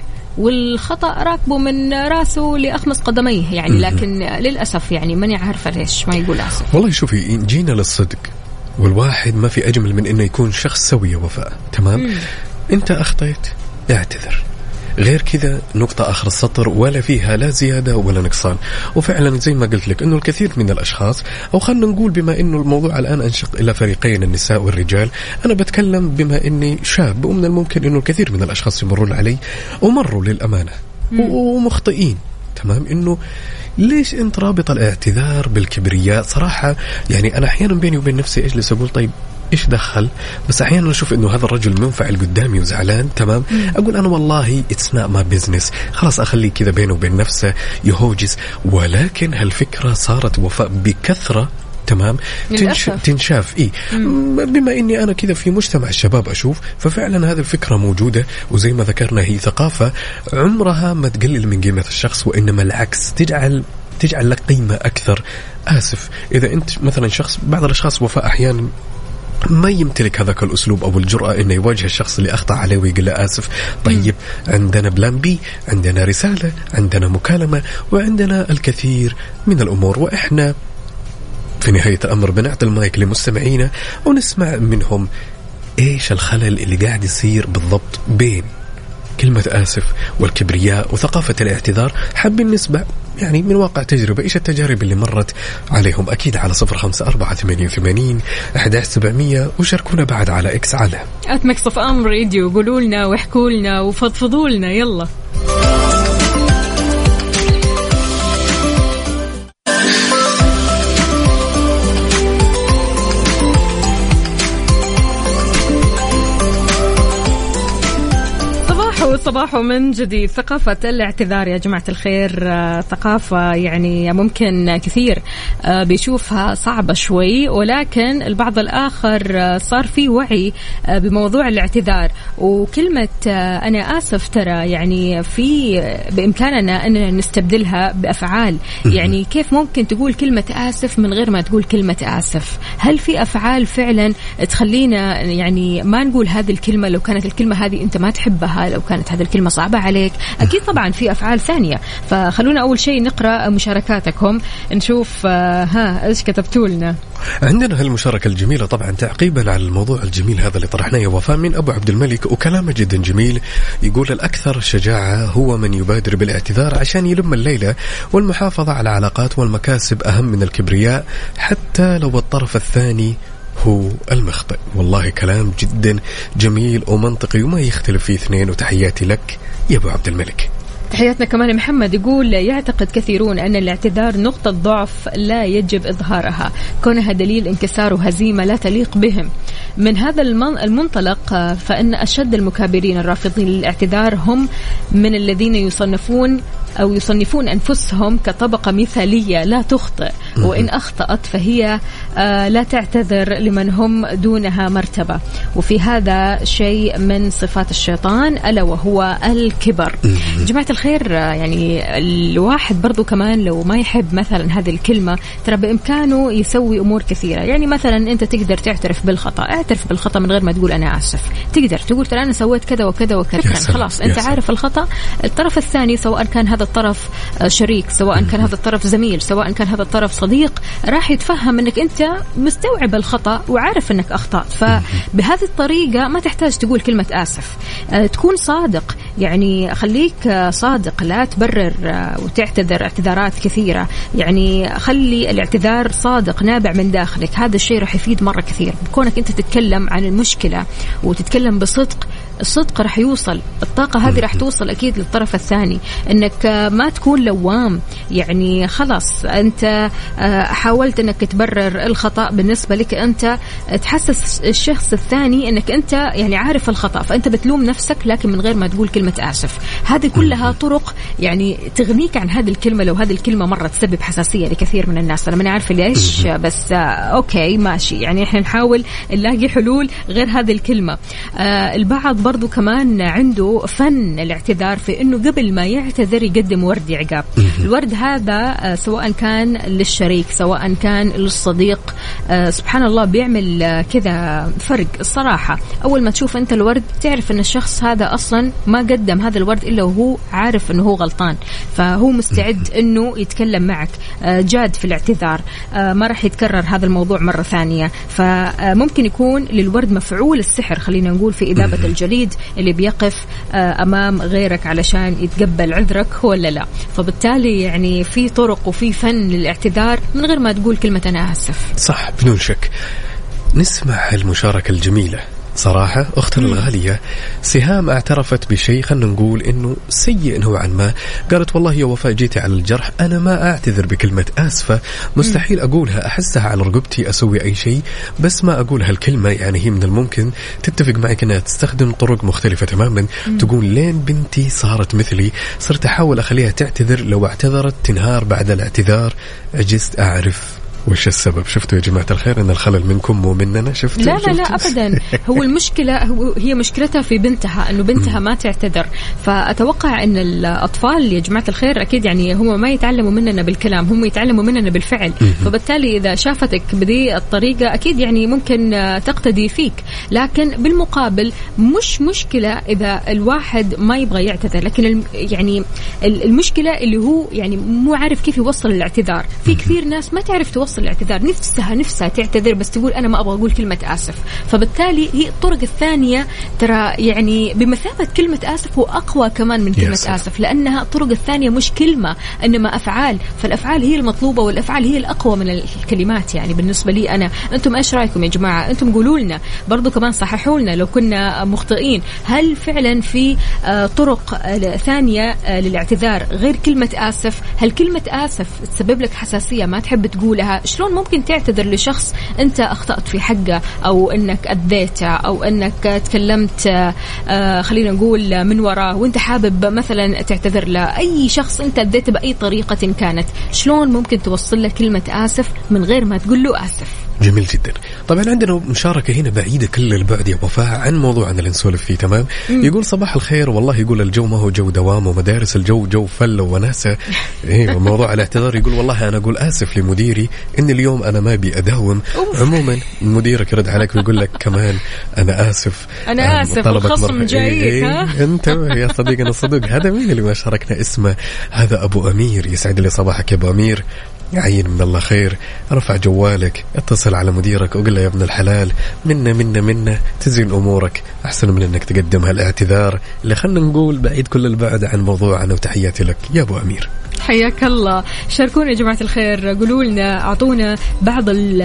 والخطأ راكبه من راسه لأخمص قدميه يعني، لكن للأسف يعني ماني عارفة ليش ما يقول آسف. والله شوفي جينا للصدق، والواحد ما في أجمل من إنه يكون شخص سوي وفاء. تمام مم. أنت أخطيت اعتذر، غير كذا نقطة آخر السطر ولا فيها لا زيادة ولا نقصان. وفعلا زي ما قلت لك إنه الكثير من الأشخاص، أو خلنا نقول بما إنه الموضوع الآن أنشق إلى فريقين النساء والرجال، أنا بتكلم بما إني شاب ومن الممكن إنه الكثير من الأشخاص يمرون علي ومروا للأمانة ومخطئين. تمام، إنه ليش أنت رابط الاعتذار بالكبرياء؟ صراحة يعني أنا أحيانا بيني وبين نفسي أجلس أقول طيب إيش دخل، بس أحيانا أشوف إنه هذا الرجل منفعل قدامي وزعلان، تمام، أقول أنا والله it's not my business، خلاص أخليه كذا بينه وبين نفسه يهوجس. ولكن هالفكرة صارت وفاء بكثرة، تمام، تنش... تنشاف إيه بما إني أنا كذا في مجتمع الشباب أشوف، ففعلا هذه الفكرة موجودة. وزي ما ذكرنا هي ثقافة عمرها ما تقلل من قيمة الشخص، وإنما العكس تجعل تجعل لك قيمة أكثر. آسف إذا أنت مثلا شخص، بعض الأشخاص وفاء أحيانا ما يمتلك هذاك الأسلوب أو الجرأة إنه يواجه الشخص اللي أخطأ عليه ويقول له آسف. طيب عندنا بلان بي، عندنا رسالة، عندنا مكالمة، وعندنا الكثير من الأمور. وإحنا في نهاية الأمر بنعطي المايك لمستمعينا ونسمع منهم إيش الخلل اللي قاعد يصير بالضبط بين كلمة آسف والكبرياء وثقافة الاعتذار. حابين نسمع يعني من واقع تجربة إيش التجارب اللي مرت عليهم. أكيد على صفر خمسة أربعة ثمانية وثمانين أحد عشر سبعمية، وشاركونا بعد على إكس على آت ميكس أف أم راديو. قولوا لنا واحكوا لنا وفضفضوا لنا. يلا صباح من جديد. ثقافة الاعتذار يا جماعة الخير ثقافة يعني ممكن كثير بيشوفها صعبة شوي، ولكن البعض الآخر صار في وعي بموضوع الاعتذار. وكلمة أنا آسف ترى يعني في بإمكاننا أن نستبدلها بأفعال. يعني كيف ممكن تقول كلمة آسف من غير ما تقول كلمة آسف؟ هل في أفعال فعلا تخلينا يعني ما نقول هذه الكلمة لو كانت الكلمة هذه أنت ما تحبها، لو كانت هذه الكلمة صعبة عليك؟ أكيد طبعا في أفعال ثانية. فخلونا أول شيء نقرأ مشاركاتكم نشوف ها إيش كتبتوا لنا. عندنا هالمشاركة الجميلة طبعا تعقيبا على الموضوع الجميل هذا اللي طرحناه يا وفاء من أبو عبد الملك، وكلامه جدا جميل. يقول الأكثر شجاعة هو من يبادر بالاعتذار عشان يلم الليلة، والمحافظة على العلاقات والمكاسب أهم من الكبرياء حتى لو الطرف الثاني هو المخطئ. والله كلام جدا جميل ومنطقي وما يختلف فيه اثنين. وتحياتي لك يا أبو عبد الملك. تحياتنا كمان محمد. يقول يعتقد كثيرون أن الاعتذار نقطة ضعف لا يجب إظهارها، كونها دليل انكسار وهزيمة لا تليق بهم. من هذا المنطلق فإن أشد المكابرين الرافضين للاعتذار هم من الذين يصنفون أو يصنفون أنفسهم كطبقة مثالية لا تخطئ، وإن أخطأت فهي لا تعتذر لمن هم دونها مرتبة. وفي هذا شيء من صفات الشيطان ألا وهو الكبر. جماعة الخير يعني الواحد برضو كمان لو ما يحب مثلا هذه الكلمة ترى بإمكانه يسوي أمور كثيرة. يعني مثلا أنت تقدر تعترف بالخطأ، اعترف بالخطأ من غير ما تقول أنا آسف. تقدر تقول ترى أنا سويت كذا وكذا وكذا، خلاص أنت عارف الخطأ. الطرف الثاني سواء كان هذا الطرف شريك، سواء كان هذا الطرف زميل، سواء كان هذا الطرف صديق، راح يتفهم أنك أنت مستوعب الخطأ وعارف أنك أخطأت. فبهذه الطريقة ما تحتاج تقول كلمة آسف. تكون صادق، يعني خليك صادق، لا تبرر وتعتذر اعتذارات كثيرة. يعني خلي الاعتذار صادق نابع من داخلك. هذا الشيء راح يفيد مرة كثير. كونك أنت تتكلم عن المشكلة وتتكلم بصدق، الصدق راح يوصل، الطاقة هذه راح توصل أكيد للطرف الثاني. إنك ما تكون لوام، يعني خلاص أنت حاولت إنك تبرر الخطأ بالنسبة لك، أنت تحسس الشخص الثاني إنك أنت يعني عارف الخطأ، فأنت بتلوم نفسك لكن من غير ما تقول كلمة آسف. هذه كلها طرق يعني تغنيك عن هذه الكلمة لو هذه الكلمة مرة تسبب حساسية لكثير من الناس. أنا ما عارفة ليش، بس أوكي ماشي، يعني إحنا نحاول نلاقي حلول غير هذه الكلمة. آه البعض برضو كمان عنده فن الاعتذار في إنه قبل ما يعتذر يقدم ورد عقاب. الورد هذا سواء كان للشريك سواء كان للصديق، سبحان الله بيعمل كذا فرق. الصراحة أول ما تشوف أنت الورد تعرف أن الشخص هذا أصلا ما قدم هذا الورد إلا وهو عارف أنه هو غلطان، فهو مستعد أنه يتكلم معك جاد في الاعتذار، ما راح يتكرر هذا الموضوع مرة ثانية. فممكن يكون للورد مفعول السحر، خلينا نقول، في إذابة الجليد الوحيد اللي بيقف أمام غيرك علشان يتقبل عذرك ولا لا. فبالتالي يعني في طرق وفي فن للاعتذار من غير ما تقول كلمة أنا آسف. صح بدون شك. نسمع المشاركة الجميلة صراحة أختنا الغالية سهام اعترفت بشيء خلنا نقول إنه سيء نوعا ما. قالت والله يا وفاء جيتي على الجرح، أنا ما أعتذر بكلمة آسفة، مستحيل أقولها، أحسها على رقبتي أسوي أي شيء بس ما أقول هالكلمة. يعني هي من الممكن تتفق معك أنها تستخدم طرق مختلفة تماما. تقول لين بنتي صارت مثلي صرت أحاول أخليها تعتذر، لو اعتذرت تنهار بعد الاعتذار، عجزت أعرف وش السبب. شفتوا يا جماعة الخير أن الخلل منكم مو مننا؟ شفتوا؟ لا لا لا أبدا. هو المشكلة هو هي مشكلتها في بنتها، أنه بنتها ما تعتذر. فأتوقع أن الأطفال يا جماعة الخير أكيد يعني هم ما يتعلموا مننا بالكلام، هم يتعلموا مننا بالفعل. فبالتالي إذا شافتك بدي الطريقة أكيد يعني ممكن تقتدي فيك. لكن بالمقابل مش مشكلة إذا الواحد ما يبغى يعتذر، لكن يعني المشكلة اللي هو يعني مو عارف كيف يوصل الاعتذار. في كثير ناس ما تعرف توصل الاعتذار، نفسها نفسها تعتذر بس تقول أنا ما أبغى أقول كلمة آسف. فبالتالي هي الطرق الثانية ترى يعني بمثابة كلمة آسف وأقوى كمان من كلمة آسف، لأنها الطرق الثانية مش كلمة إنما أفعال. فالأفعال هي المطلوبة والأفعال هي الأقوى من الكلمات. يعني بالنسبة لي أنا، أنتم إيش رأيكم يا جماعة؟ أنتم قولوا لنا برضو كمان، صححوا لنا لو كنا مخطئين. هل فعلا في طرق ثانية للاعتذار غير كلمة آسف؟ هل كلمة آسف تسبب لك حساسية ما تحب تقولها؟ شلون ممكن تعتذر لشخص أنت أخطأت في حقه، أو أنك أذيته، أو أنك تكلمت آه خلينا نقول من وراه وأنت حابب مثلا تعتذر لأي شخص أنت أذيته بأي طريقة كانت؟ شلون ممكن توصل له كلمة آسف من غير ما تقول له آسف؟ جميل جدا. طبعا عندنا مشاركة هنا بعيدة كل البعد يا وفاء عن موضوعنا اللي نسولف فيه. تمام. مم. يقول صباح الخير، والله يقول الجو ما هو جو دوام ومدارس، الجو جو فل وناسة. إيه موضوع الاعتذار. يقول والله أنا أقول آسف لمديري إن اليوم أنا ما بي أداوم. عموما مديرك يرد عليك ويقول لك كمان أنا آسف، أنا آسف الخصم جايك. إيه ها أنت يا صديقنا الصدوق. هذا مين اللي ما شاركنا اسمه؟ هذا أبو أمير. يسعد لي صباحك يا أبو أمير، يعين من الله خير. رفع جوالك، اتصل على مديرك وقل له يا ابن الحلال منا منا منا تزين أمورك، أحسن من أنك تقدم هالاعتذار اللي خلنا نقول بعيد كل البعد عن موضوعنا. وتحياتي لك يا أبو أمير. حياك الله. شاركونا يا جماعة الخير، قولوا لنا، أعطونا بعض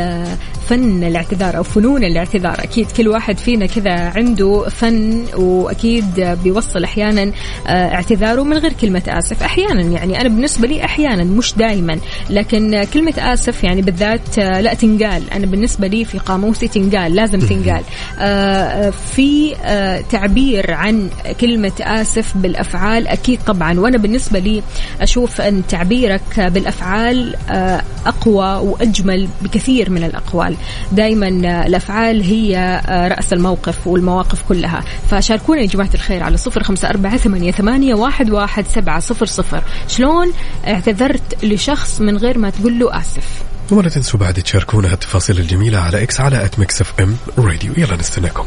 فن الاعتذار أو فنون الاعتذار. أكيد كل واحد فينا كذا عنده فن، وأكيد بيوصل أحيانا اعتذاره من غير كلمة آسف. أحيانا يعني أنا بالنسبة لي أحيانا مش دائما، لكن كلمة آسف يعني بالذات لا تنقال. أنا بالنسبة لي في قاموسي تنقال، لازم تنقال. في تعبير عن كلمة آسف بالأفعال أكيد طبعا. وأنا بالنسبة لي أشوف أن تعبيرك بالأفعال أقوى وأجمل بكثير من الأقوال. دايما الأفعال هي رأس الموقف والمواقف كلها. فشاركونا يا جماعة الخير على صفر خمسة أربعة ثمانية ثمانية واحد واحد سبعة صفر صفر. شلون اعتذرت لشخص من غير ما تقول له آسف؟ ولا تنسوا بعد تشاركونا التفاصيل الجميلة على إكس على آت ميكس إف إم راديو. يلا نستناكم.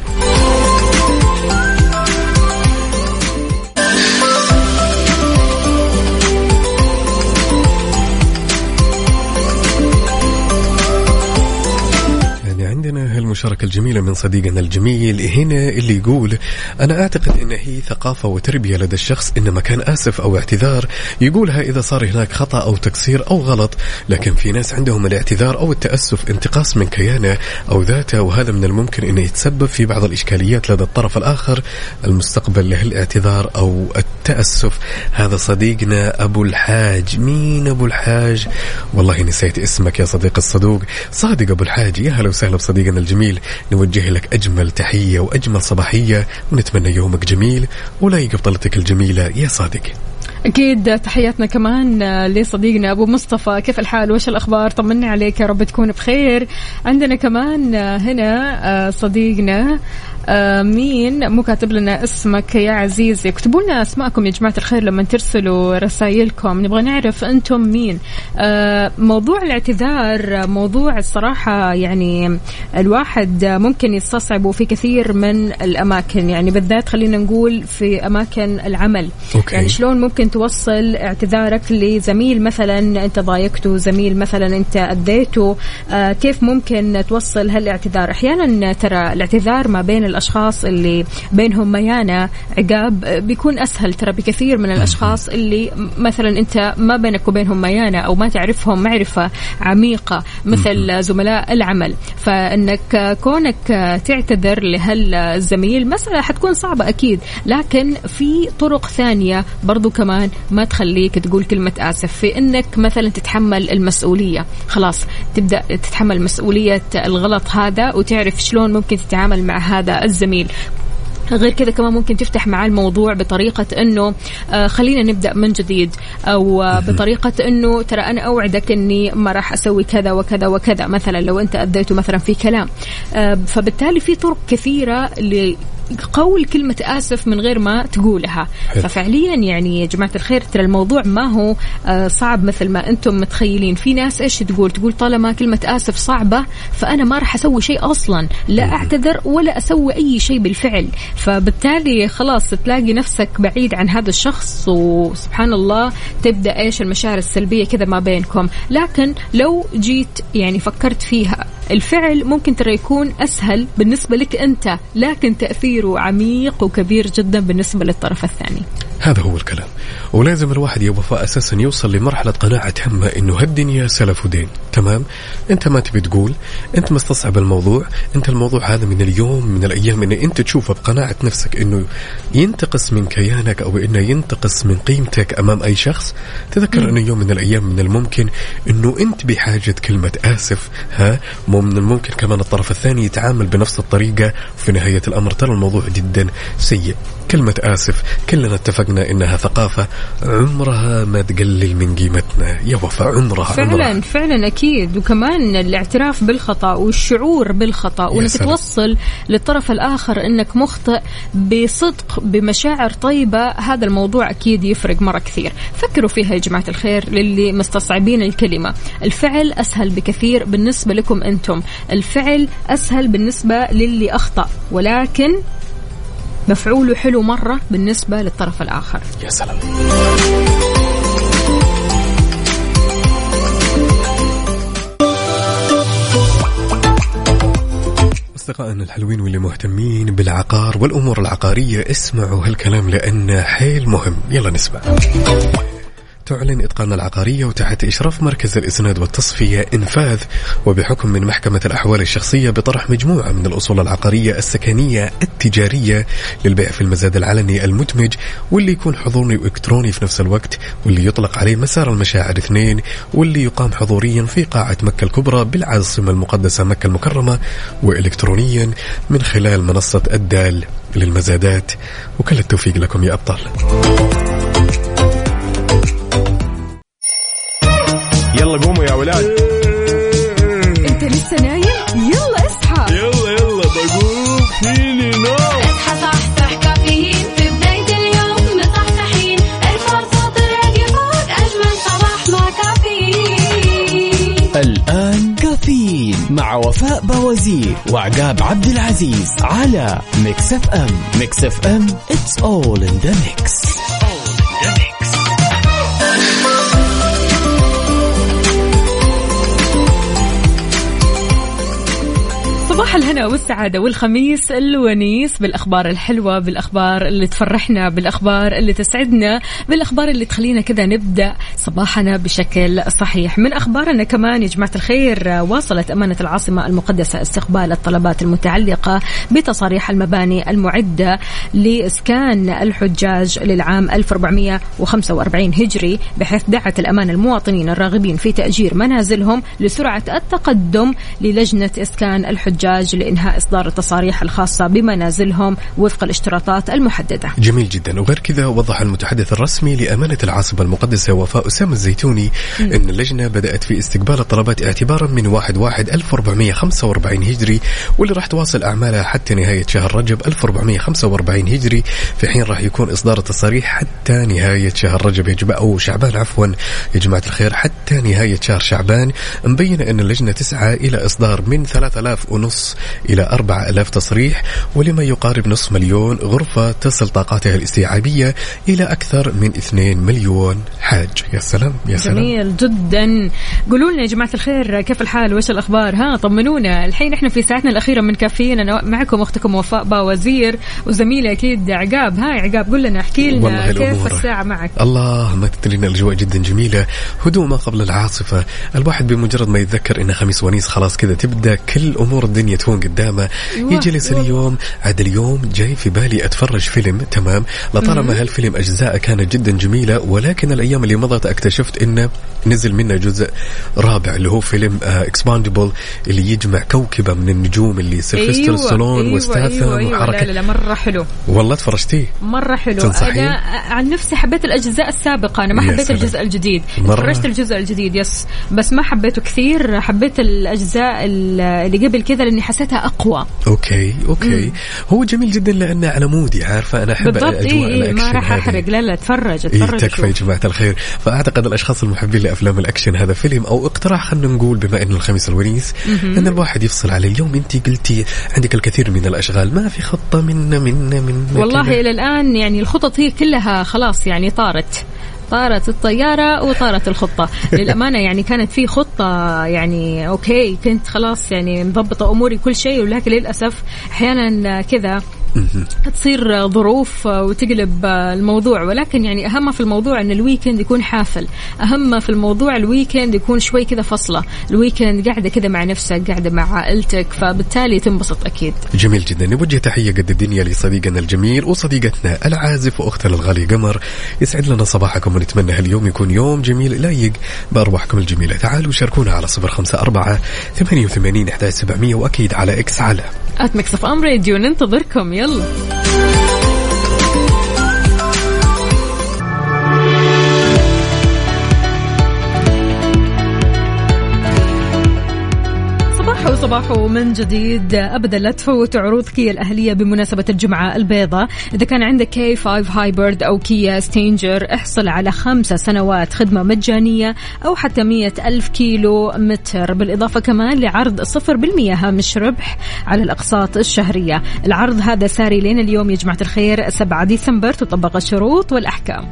المشاركة الجميلة من صديقنا الجميل هنا اللي يقول أنا أعتقد أن هي ثقافة وتربية لدى الشخص إن مكان آسف أو اعتذار يقولها إذا صار هناك خطأ أو تقصير أو غلط. لكن في ناس عندهم الاعتذار أو التأسف انتقاص من كيانه أو ذاته، وهذا من الممكن أنه يتسبب في بعض الإشكاليات لدى الطرف الآخر المستقبل له الاعتذار أو التأسف. هذا صديقنا أبو الحاج. مين أبو الحاج؟ والله نسيت اسمك يا صديق الصدوق. صادق أبو الحاج، يا هلا وسهلا بصديقنا الجميل. نوجه لك أجمل تحية وأجمل صباحية، ونتمنى يومك جميل ولا يقبطلتك الجميلة يا صادق. أكيد تحياتنا كمان لصديقنا أبو مصطفى. كيف الحال وش الأخبار؟ طمنا عليك، يا رب تكون بخير. عندنا كمان هنا صديقنا مين مو كاتب لنا اسمك يا عزيزي. اكتبوا لنا اسماءكم يا جماعة الخير لما ترسلوا رسائلكم، نبغى نعرف أنتم مين. موضوع الاعتذار موضوع الصراحة يعني الواحد ممكن يستصعبه في كثير من الأماكن، يعني بالذات خلينا نقول في أماكن العمل. أوكي. يعني شلون ممكن توصل اعتذارك لزميل مثلا أنت ضايقته، زميل مثلا أنت أذيته، كيف ممكن توصل هالاعتذار؟ أحيانا ترى الاعتذار ما بين الأشخاص اللي بينهم ميانة عقاب بيكون أسهل ترى بكثير من الأشخاص اللي مثلا أنت ما بينك وبينهم ميانة أو ما تعرفهم معرفة عميقة مثل زملاء العمل. فإنك كونك تعتذر لهالزميل مسألة حتكون صعبة أكيد، لكن في طرق ثانية برضو كمان ما تخليك تقول كلمة آسف، في إنك مثلا تتحمل المسؤولية، خلاص تبدأ تتحمل مسؤولية الغلط هذا وتعرف شلون ممكن تتعامل مع هذا الزميل. غير كذا كمان ممكن تفتح معاه الموضوع بطريقة أنه آه خلينا نبدأ من جديد، أو آه بطريقة أنه ترى أنا أوعدك أني ما راح أسوي كذا وكذا وكذا، مثلا لو أنت أديته مثلا في كلام. آه فبالتالي في طرق كثيرة اللي قول كلمة آسف من غير ما تقولها. حلو. ففعليا يعني يا جماعة الخير ترى الموضوع ما هو صعب مثل ما أنتم متخيلين. في ناس إيش تقول تقول طالما كلمة آسف صعبة فأنا ما راح أسوي شيء أصلا، لا أعتذر ولا أسوي أي شيء بالفعل، فبالتالي خلاص تلاقي نفسك بعيد عن هذا الشخص، وسبحان الله تبدأ إيش المشاعر السلبية كذا ما بينكم. لكن لو جيت يعني فكرت فيها الفعل ممكن ترى يكون أسهل بالنسبة لك أنت، لكن تأثيره عميق وكبير جدا بالنسبة للطرف الثاني. هذا هو الكلام. ولازم الواحد يا وفاء أساسا يوصل لمرحلة قناعة تامة إنه هالدنيا سلف ودين. تمام، أنت ما تبي تقول، أنت مستصعب الموضوع، أنت الموضوع هذا من اليوم من الأيام إن أنت تشوفه بقناعة نفسك إنه ينتقص من كيانك أو إنه ينتقص من قيمتك أمام أي شخص. تذكر إنه يوم من الأيام من الممكن إنه أنت بحاجة كلمة آسف، ها من الممكن كمان الطرف الثاني يتعامل بنفس الطريقة. في نهاية الأمر ترى الموضوع جدا سيء. كلمة آسف كلنا اتفقنا إنها ثقافة عمرها ما تقلل من قيمتنا يا وفاء، عمرها فعلا عمرها. فعلا أكيد. وكمان الاعتراف بالخطأ والشعور بالخطأ وإنك توصل للطرف الآخر إنك مخطئ بصدق بمشاعر طيبة، هذا الموضوع أكيد يفرق مرة كثير. فكروا فيها يا جماعة الخير للي مستصعبين الكلمة. الفعل أسهل بكثير بالنسبة لكم أنتم، الفعل أسهل بالنسبة للي أخطأ، ولكن مفعوله حلو مرة بالنسبة للطرف الآخر. يا سلام. أصدقائنا الحلوين واللي مهتمين بالعقار والأمور العقارية اسمعوا هالكلام لأنه حيل مهم. يلا نسمع. تعلن إتقان العقارية وتحت إشراف مركز الإسناد والتصفية إنفاذ وبحكم من محكمة الأحوال الشخصية بطرح مجموعة من الأصول العقارية السكنية التجارية للبيع في المزاد العلني المدمج، واللي يكون حضوري وإلكتروني في نفس الوقت، واللي يطلق عليه مسار المشاعر اثنين، واللي يقام حضوريا في قاعة مكة الكبرى بالعاصمة المقدسة مكة المكرمة، وإلكترونيا من خلال منصة الدال للمزادات. وكل التوفيق لكم يا أبطال. يلا قوموا يا ولاد. انت لسه نايم؟ يلا اصحى. يلا يلا بقوم فيني نوم. اصحى صحصح كافيين في بداية اليوم مصحصحين، الفرصة تراقي فوق أجمل صباح مع كافيين. الآن كافيين مع وفاء بوازير وعقاب عبد العزيز على ميكس اف ام. ميكس اف ام it's all in the mix. صباح الهنا والسعادة والخميس الونيس بالأخبار الحلوة، بالأخبار اللي تفرحنا، بالأخبار اللي تسعدنا، بالأخبار اللي تخلينا كذا نبدأ صباحنا بشكل صحيح. من أخبارنا كمان يا جماعة الخير، واصلت أمانة العاصمة المقدسة استقبال الطلبات المتعلقة بتصاريح المباني المعدة لإسكان الحجاج للعام ألف وأربعمائة وخمسة وأربعين هجري، بحيث دعت الأمانة المواطنين الراغبين في تأجير منازلهم لسرعة التقدم للجنة إسكان الحجاج لإنهاء إصدار التصاريح الخاصة بمنازلهم وفق الاشتراطات المحددة. جميل جدا. وغير كذا وضح المتحدث الرسمي لأمانة العاصمة المقدسة وفاء أسامة الزيتوني م. أن اللجنة بدأت في استقبال الطلبات اعتبارا من واحد واحد ألف وأربعمائة وخمسة وأربعين هجري، واللي راح تواصل أعمالها حتى نهاية شهر رجب ألف وأربعمائة وخمسة وأربعين هجري، في حين راح يكون إصدار التصاريح حتى نهاية شهر رجب يا جماعة أو شعبان عفوا يا جماعة الخير، حتى نهاية شهر شعبان. مبين أن اللجنة تسعى إلى إصدار من ثلاثة آلاف ونص ونص إلى أربعة آلاف تصريح، ولما يقارب نصف مليون غرفة تصل طاقاتها الاستيعابية إلى أكثر من اثنين مليون حاج. يا سلام يا سلام، جميل جدا. قولوا لنا يا جماعة الخير كيف الحال وإيش الأخبار؟ ها طمنونا. الحين إحنا في ساعتنا الأخيرة من كافيين، أنا معكم أختكم وفاء باوزير وزميلي أكيد عقاب. ها عقاب قول لنا، احكي لنا كيف الساعة معك. الله ما تدرين، الأجواء جدا جميلة، هدوء ما قبل العاصفة. الواحد بمجرد ما يتذكر إن خميس ونيس خلاص كذا تبدأ كل أمور الدنيا تهون قدامه. يجلس اليوم عاد اليوم جاي في بالي أتفرج فيلم، تمام، لطالما هالفيلم أجزاء كانت جدا جميلة، ولكن الأيام اللي مضت اكتشفت إنه نزل منه جزء رابع اللي هو فيلم اكسباندبل اللي يجمع كوكبة من النجوم اللي سيلفستر أيوة ستالون أيوة واستاثم أيوة أيوة وحركة. لا لا مرة حلو والله تفرجتيه؟ مرة حلو. تنصحين؟ أنا عن نفسي حبيت الأجزاء السابقة، أنا ما حبيت سلام. الجزء الجديد، تفرجت الجزء الجديد يس بس ما حبيته كثير، حبيت الأجزاء اللي قبل كذا لأني حسيتها أقوى. أوكي أوكي مم. هو جميل جدا لأنه على مودي، عارفة أنا أحب الأجواء إيه الأكشن. ما راح أحرق، لا لا تفرج إيه تفرج. تكفى يا جماعة الخير. فأعتقد الأشخاص المحبين لأفلام الأكشن هذا فيلم أو اقتراح، خلنا نقول بما إنه الخميس الونيس أن الواحد يفصل على اليوم. أنت قلتي عندك الكثير من الأشغال، ما في خطة من من من والله كده. إلى الآن يعني الخطط هي كلها خلاص يعني طارت طارت الطيارة وطارت الخطة للأمانة. يعني كانت في خطة يعني أوكي كنت خلاص يعني مضبطة أموري كل شيء، ولكن للأسف أحيانا كذا تصير ظروف وتقلب الموضوع. ولكن يعني أهم في الموضوع أن الويكند يكون حافل، أهم في الموضوع الويكند يكون شوي كذا فصلة، الويكند قاعدة كذا مع نفسك، قاعدة مع عائلتك، فبالتالي تنبسط أكيد. جميل جدا. نوجه تحية قد الدنيا لصديقنا الجميل وصديقتنا العازف وأختنا الغالي قمر. يسعد لنا صباحكم ونتمنى هاليوم يكون يوم جميل لايق بأرواحكم الجميلة. تعالوا شاركونا على صفر خمسة أربعة ثمانية وثمانين أحد عشر سبعمية وأكيد على إكس على آت ميكس أف أم راديو. ننتظركم يلا. صباحو من جديد. أبدا لا تفوتوا عروض كيا الأهلية بمناسبة الجمعة البيضاء. إذا كان عندك كي خمسة هايبرد أو كيا ستينجر احصل على خمسة سنوات خدمة مجانية أو حتى مية ألف كيلو متر، بالإضافة كمان لعرض صفر بالمية هامش ربح على الأقساط الشهرية. العرض هذا ساري لين اليوم يا جماعة الخير سبعة ديسمبر، تطبق الشروط والأحكام.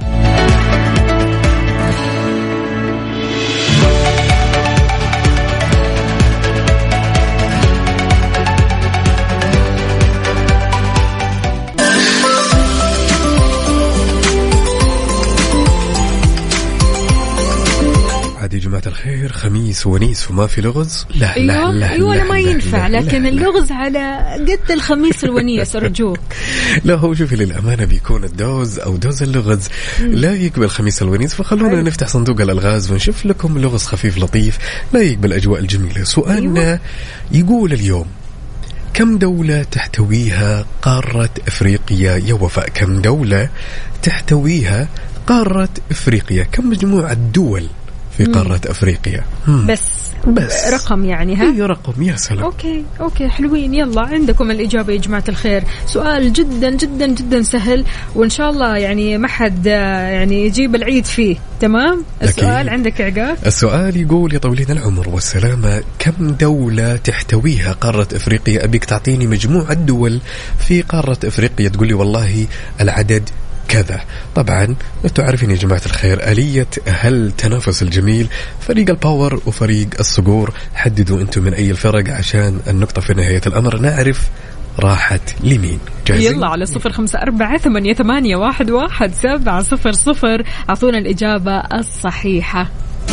يا جماعة الخير خميس ونيس وما في لغز. لا أيوة لا لا أيوة لا ما لا ينفع لا لكن لا اللغز لا على قد الخميس الونيس أرجوك. لا هو شوفي للأمانة بيكون الدوز أو دوز اللغز لا يقبل خميس الونيس، فخلونا حلو. نفتح صندوق الألغاز ونشوف لكم لغز خفيف لطيف لا يقبل الأجواء الجميلة. سؤالنا أيوة. يقول اليوم كم دولة تحتويها قارة أفريقيا يا وفاء؟ كم دولة تحتويها قارة أفريقيا؟ كم مجموعة دول في قارة مم. أفريقيا؟ مم. بس بس رقم يعني ها؟ أي رقم يا سلام. أوكي أوكي حلوين. يلا عندكم الإجابة يا جماعة الخير. سؤال جدا جدا جدا سهل وإن شاء الله يعني ما حد يعني يجيب العيد فيه. تمام. السؤال أكيد. عندك عقاب. السؤال يقول يا طويلين العمر والسلامة كم دولة تحتويها قارة أفريقيا؟ أبيك تعطيني مجموعة دول في قارة أفريقيا، تقولي والله العدد كذا. طبعا انتم عارفين يا جماعة الخير آلية هالتنافس الجميل، فريق الباور وفريق الصقور. حددوا انتم من اي الفرق عشان النقطة في نهاية الامر نعرف راحت لمين. جاهزين؟ يلا على صفر خمسة أربعة ثمانية ثمانية واحد واحد سبعة صفر صفر اعطونا الإجابة الصحيحة.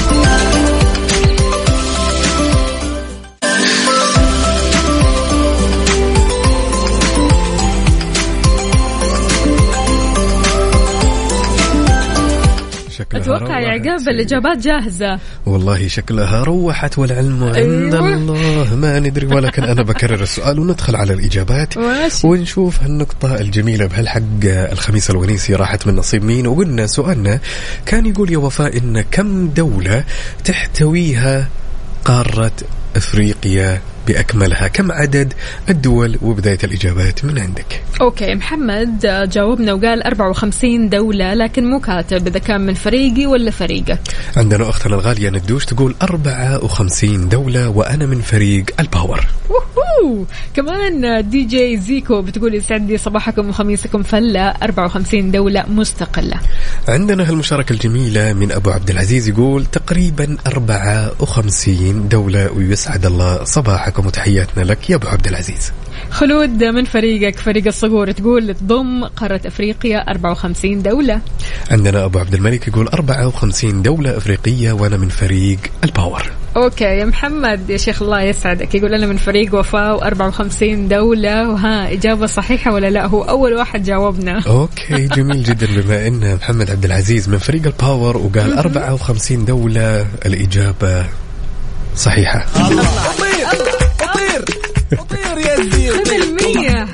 أتوقع يا عقاب الإجابات جاهزة. والله شكلها روحت والعلم عند أيوة. الله ما ندري، ولكن أنا بكرر السؤال وندخل على الإجابات ماشي. ونشوف النقطة الجميلة بهالحق الخميس الونيسي راحت من نصيب مين. وقلنا سؤالنا كان يقول يا وفاء إن كم دولة تحتويها قارة أفريقيا بأكملها. كم عدد الدول؟ وبداية الإجابات من عندك. أوكي، محمد جاوبنا وقال أربعة وخمسين دولة، لكن مو كاتب إذا كان من فريقي ولا فريقك. عندنا أختنا الغالية ندوش تقول أربعة وخمسين دولة وأنا من فريق الباور. ووهو. كمان دي جي زيكو بتقول يسعد صباحكم وخميسكم فلة، أربعة وخمسين دولة مستقلة. عندنا هالمشاركة الجميلة من أبو عبد العزيز يقول تقريبا أربعة وخمسين دولة، ويسعد الله صباحكم وتحياتنا لك يا أبو عبد العزيز. خلود من فريقك فريق الصقور تقول تضم قارة أفريقيا أربعة وخمسين دولة. عندنا أبو عبد الملك يقول أربعة وخمسين دولة أفريقية وأنا من فريق الباور. أوكي يا محمد يا شيخ الله يسعدك، يقول أنا من فريق وفاء وأربعة وخمسين دولة. وها إجابة صحيحة ولا لا؟ هو أول واحد جاوبنا. أوكي جميل جدا، بما أن محمد عبد العزيز من فريق الباور وقال أربعة وخمسين دولة، الإجابة صحيحة. الله أطير أطير أطير يا زير خذ المية.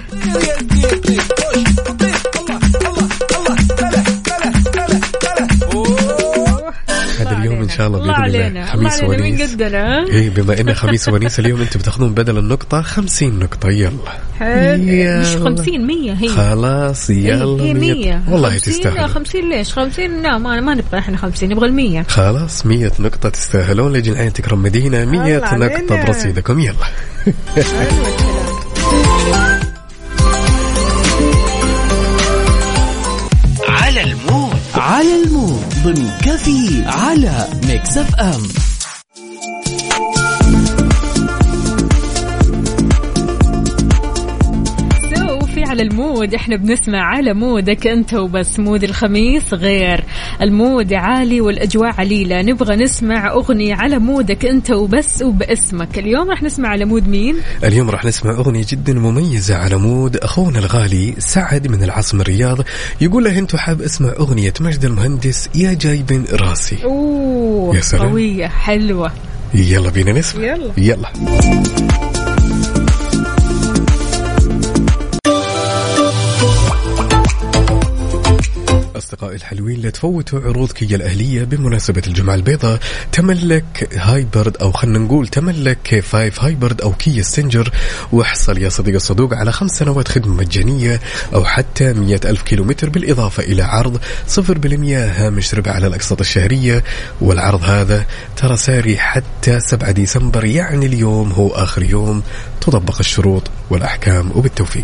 هذا اليوم إن شاء الله الله بإذن الله علينا خميس الله علينا من ونيس. قدنا. إيه بما إنه خميس ونيس اليوم أنتم بتاخذون بدل النقطة خمسين نقطة. يلا حلو. مش خمسين مية هي خلاص يلا هي مية. والله خمسين. تستاهل. خمسين ليش خمسين؟ لا ما ما نبغى احنا خمسين، نبغى المية. خلاص مية نقطة تستاهلون. لجن عين تكرم مدينة مية الله نقطة علينا. برصيدكم. يلا على المود على المود ضمن كفي على ميكس اف ام. على المود احنا بنسمع على مودك انت وبس. مود الخميس غير، المود عالي والاجواء عليلة. نبغى نسمع اغنية على مودك انت وبس وباسمك. اليوم راح نسمع على مود مين؟ اليوم راح نسمع اغنية جدا مميزة على مود اخونا الغالي سعد من العاصمة الرياض. يقول له انتو حاب اسمع اغنية مجد المهندس يا جايبن راسي. اوه يا سلام. قوية حلوة. يلا بينا نسمع. يلا, يلا. أصدقائي الحلوين لا تفوتوا عروض كيا الأهلية بمناسبة الجمعة البيضاء. تملك هايبرد أو خلنا نقول تملك كي فايف هايبرد أو كيا ستينجر واحصل يا صديق الصدوق على خمس سنوات خدمة مجانية أو حتى مية ألف كيلومتر، بالإضافة إلى عرض صفر بالمية هامش ربح على الأقساط الشهرية. والعرض هذا ترى ساري حتى سبعة ديسمبر، يعني اليوم هو آخر يوم. تطبق الشروط والأحكام وبالتوفيق.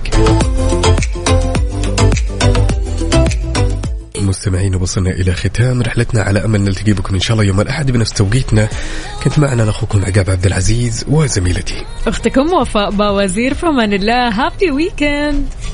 مستمعين وصلنا إلى ختام رحلتنا، على أمل نلتقي بكم إن شاء الله يوم الأحد بنفس توقيتنا. كنت معنا أخوكم عقاب عبد العزيز وزميلتي أختكم وفاء باوزير. فمان الله. هابي ويكند.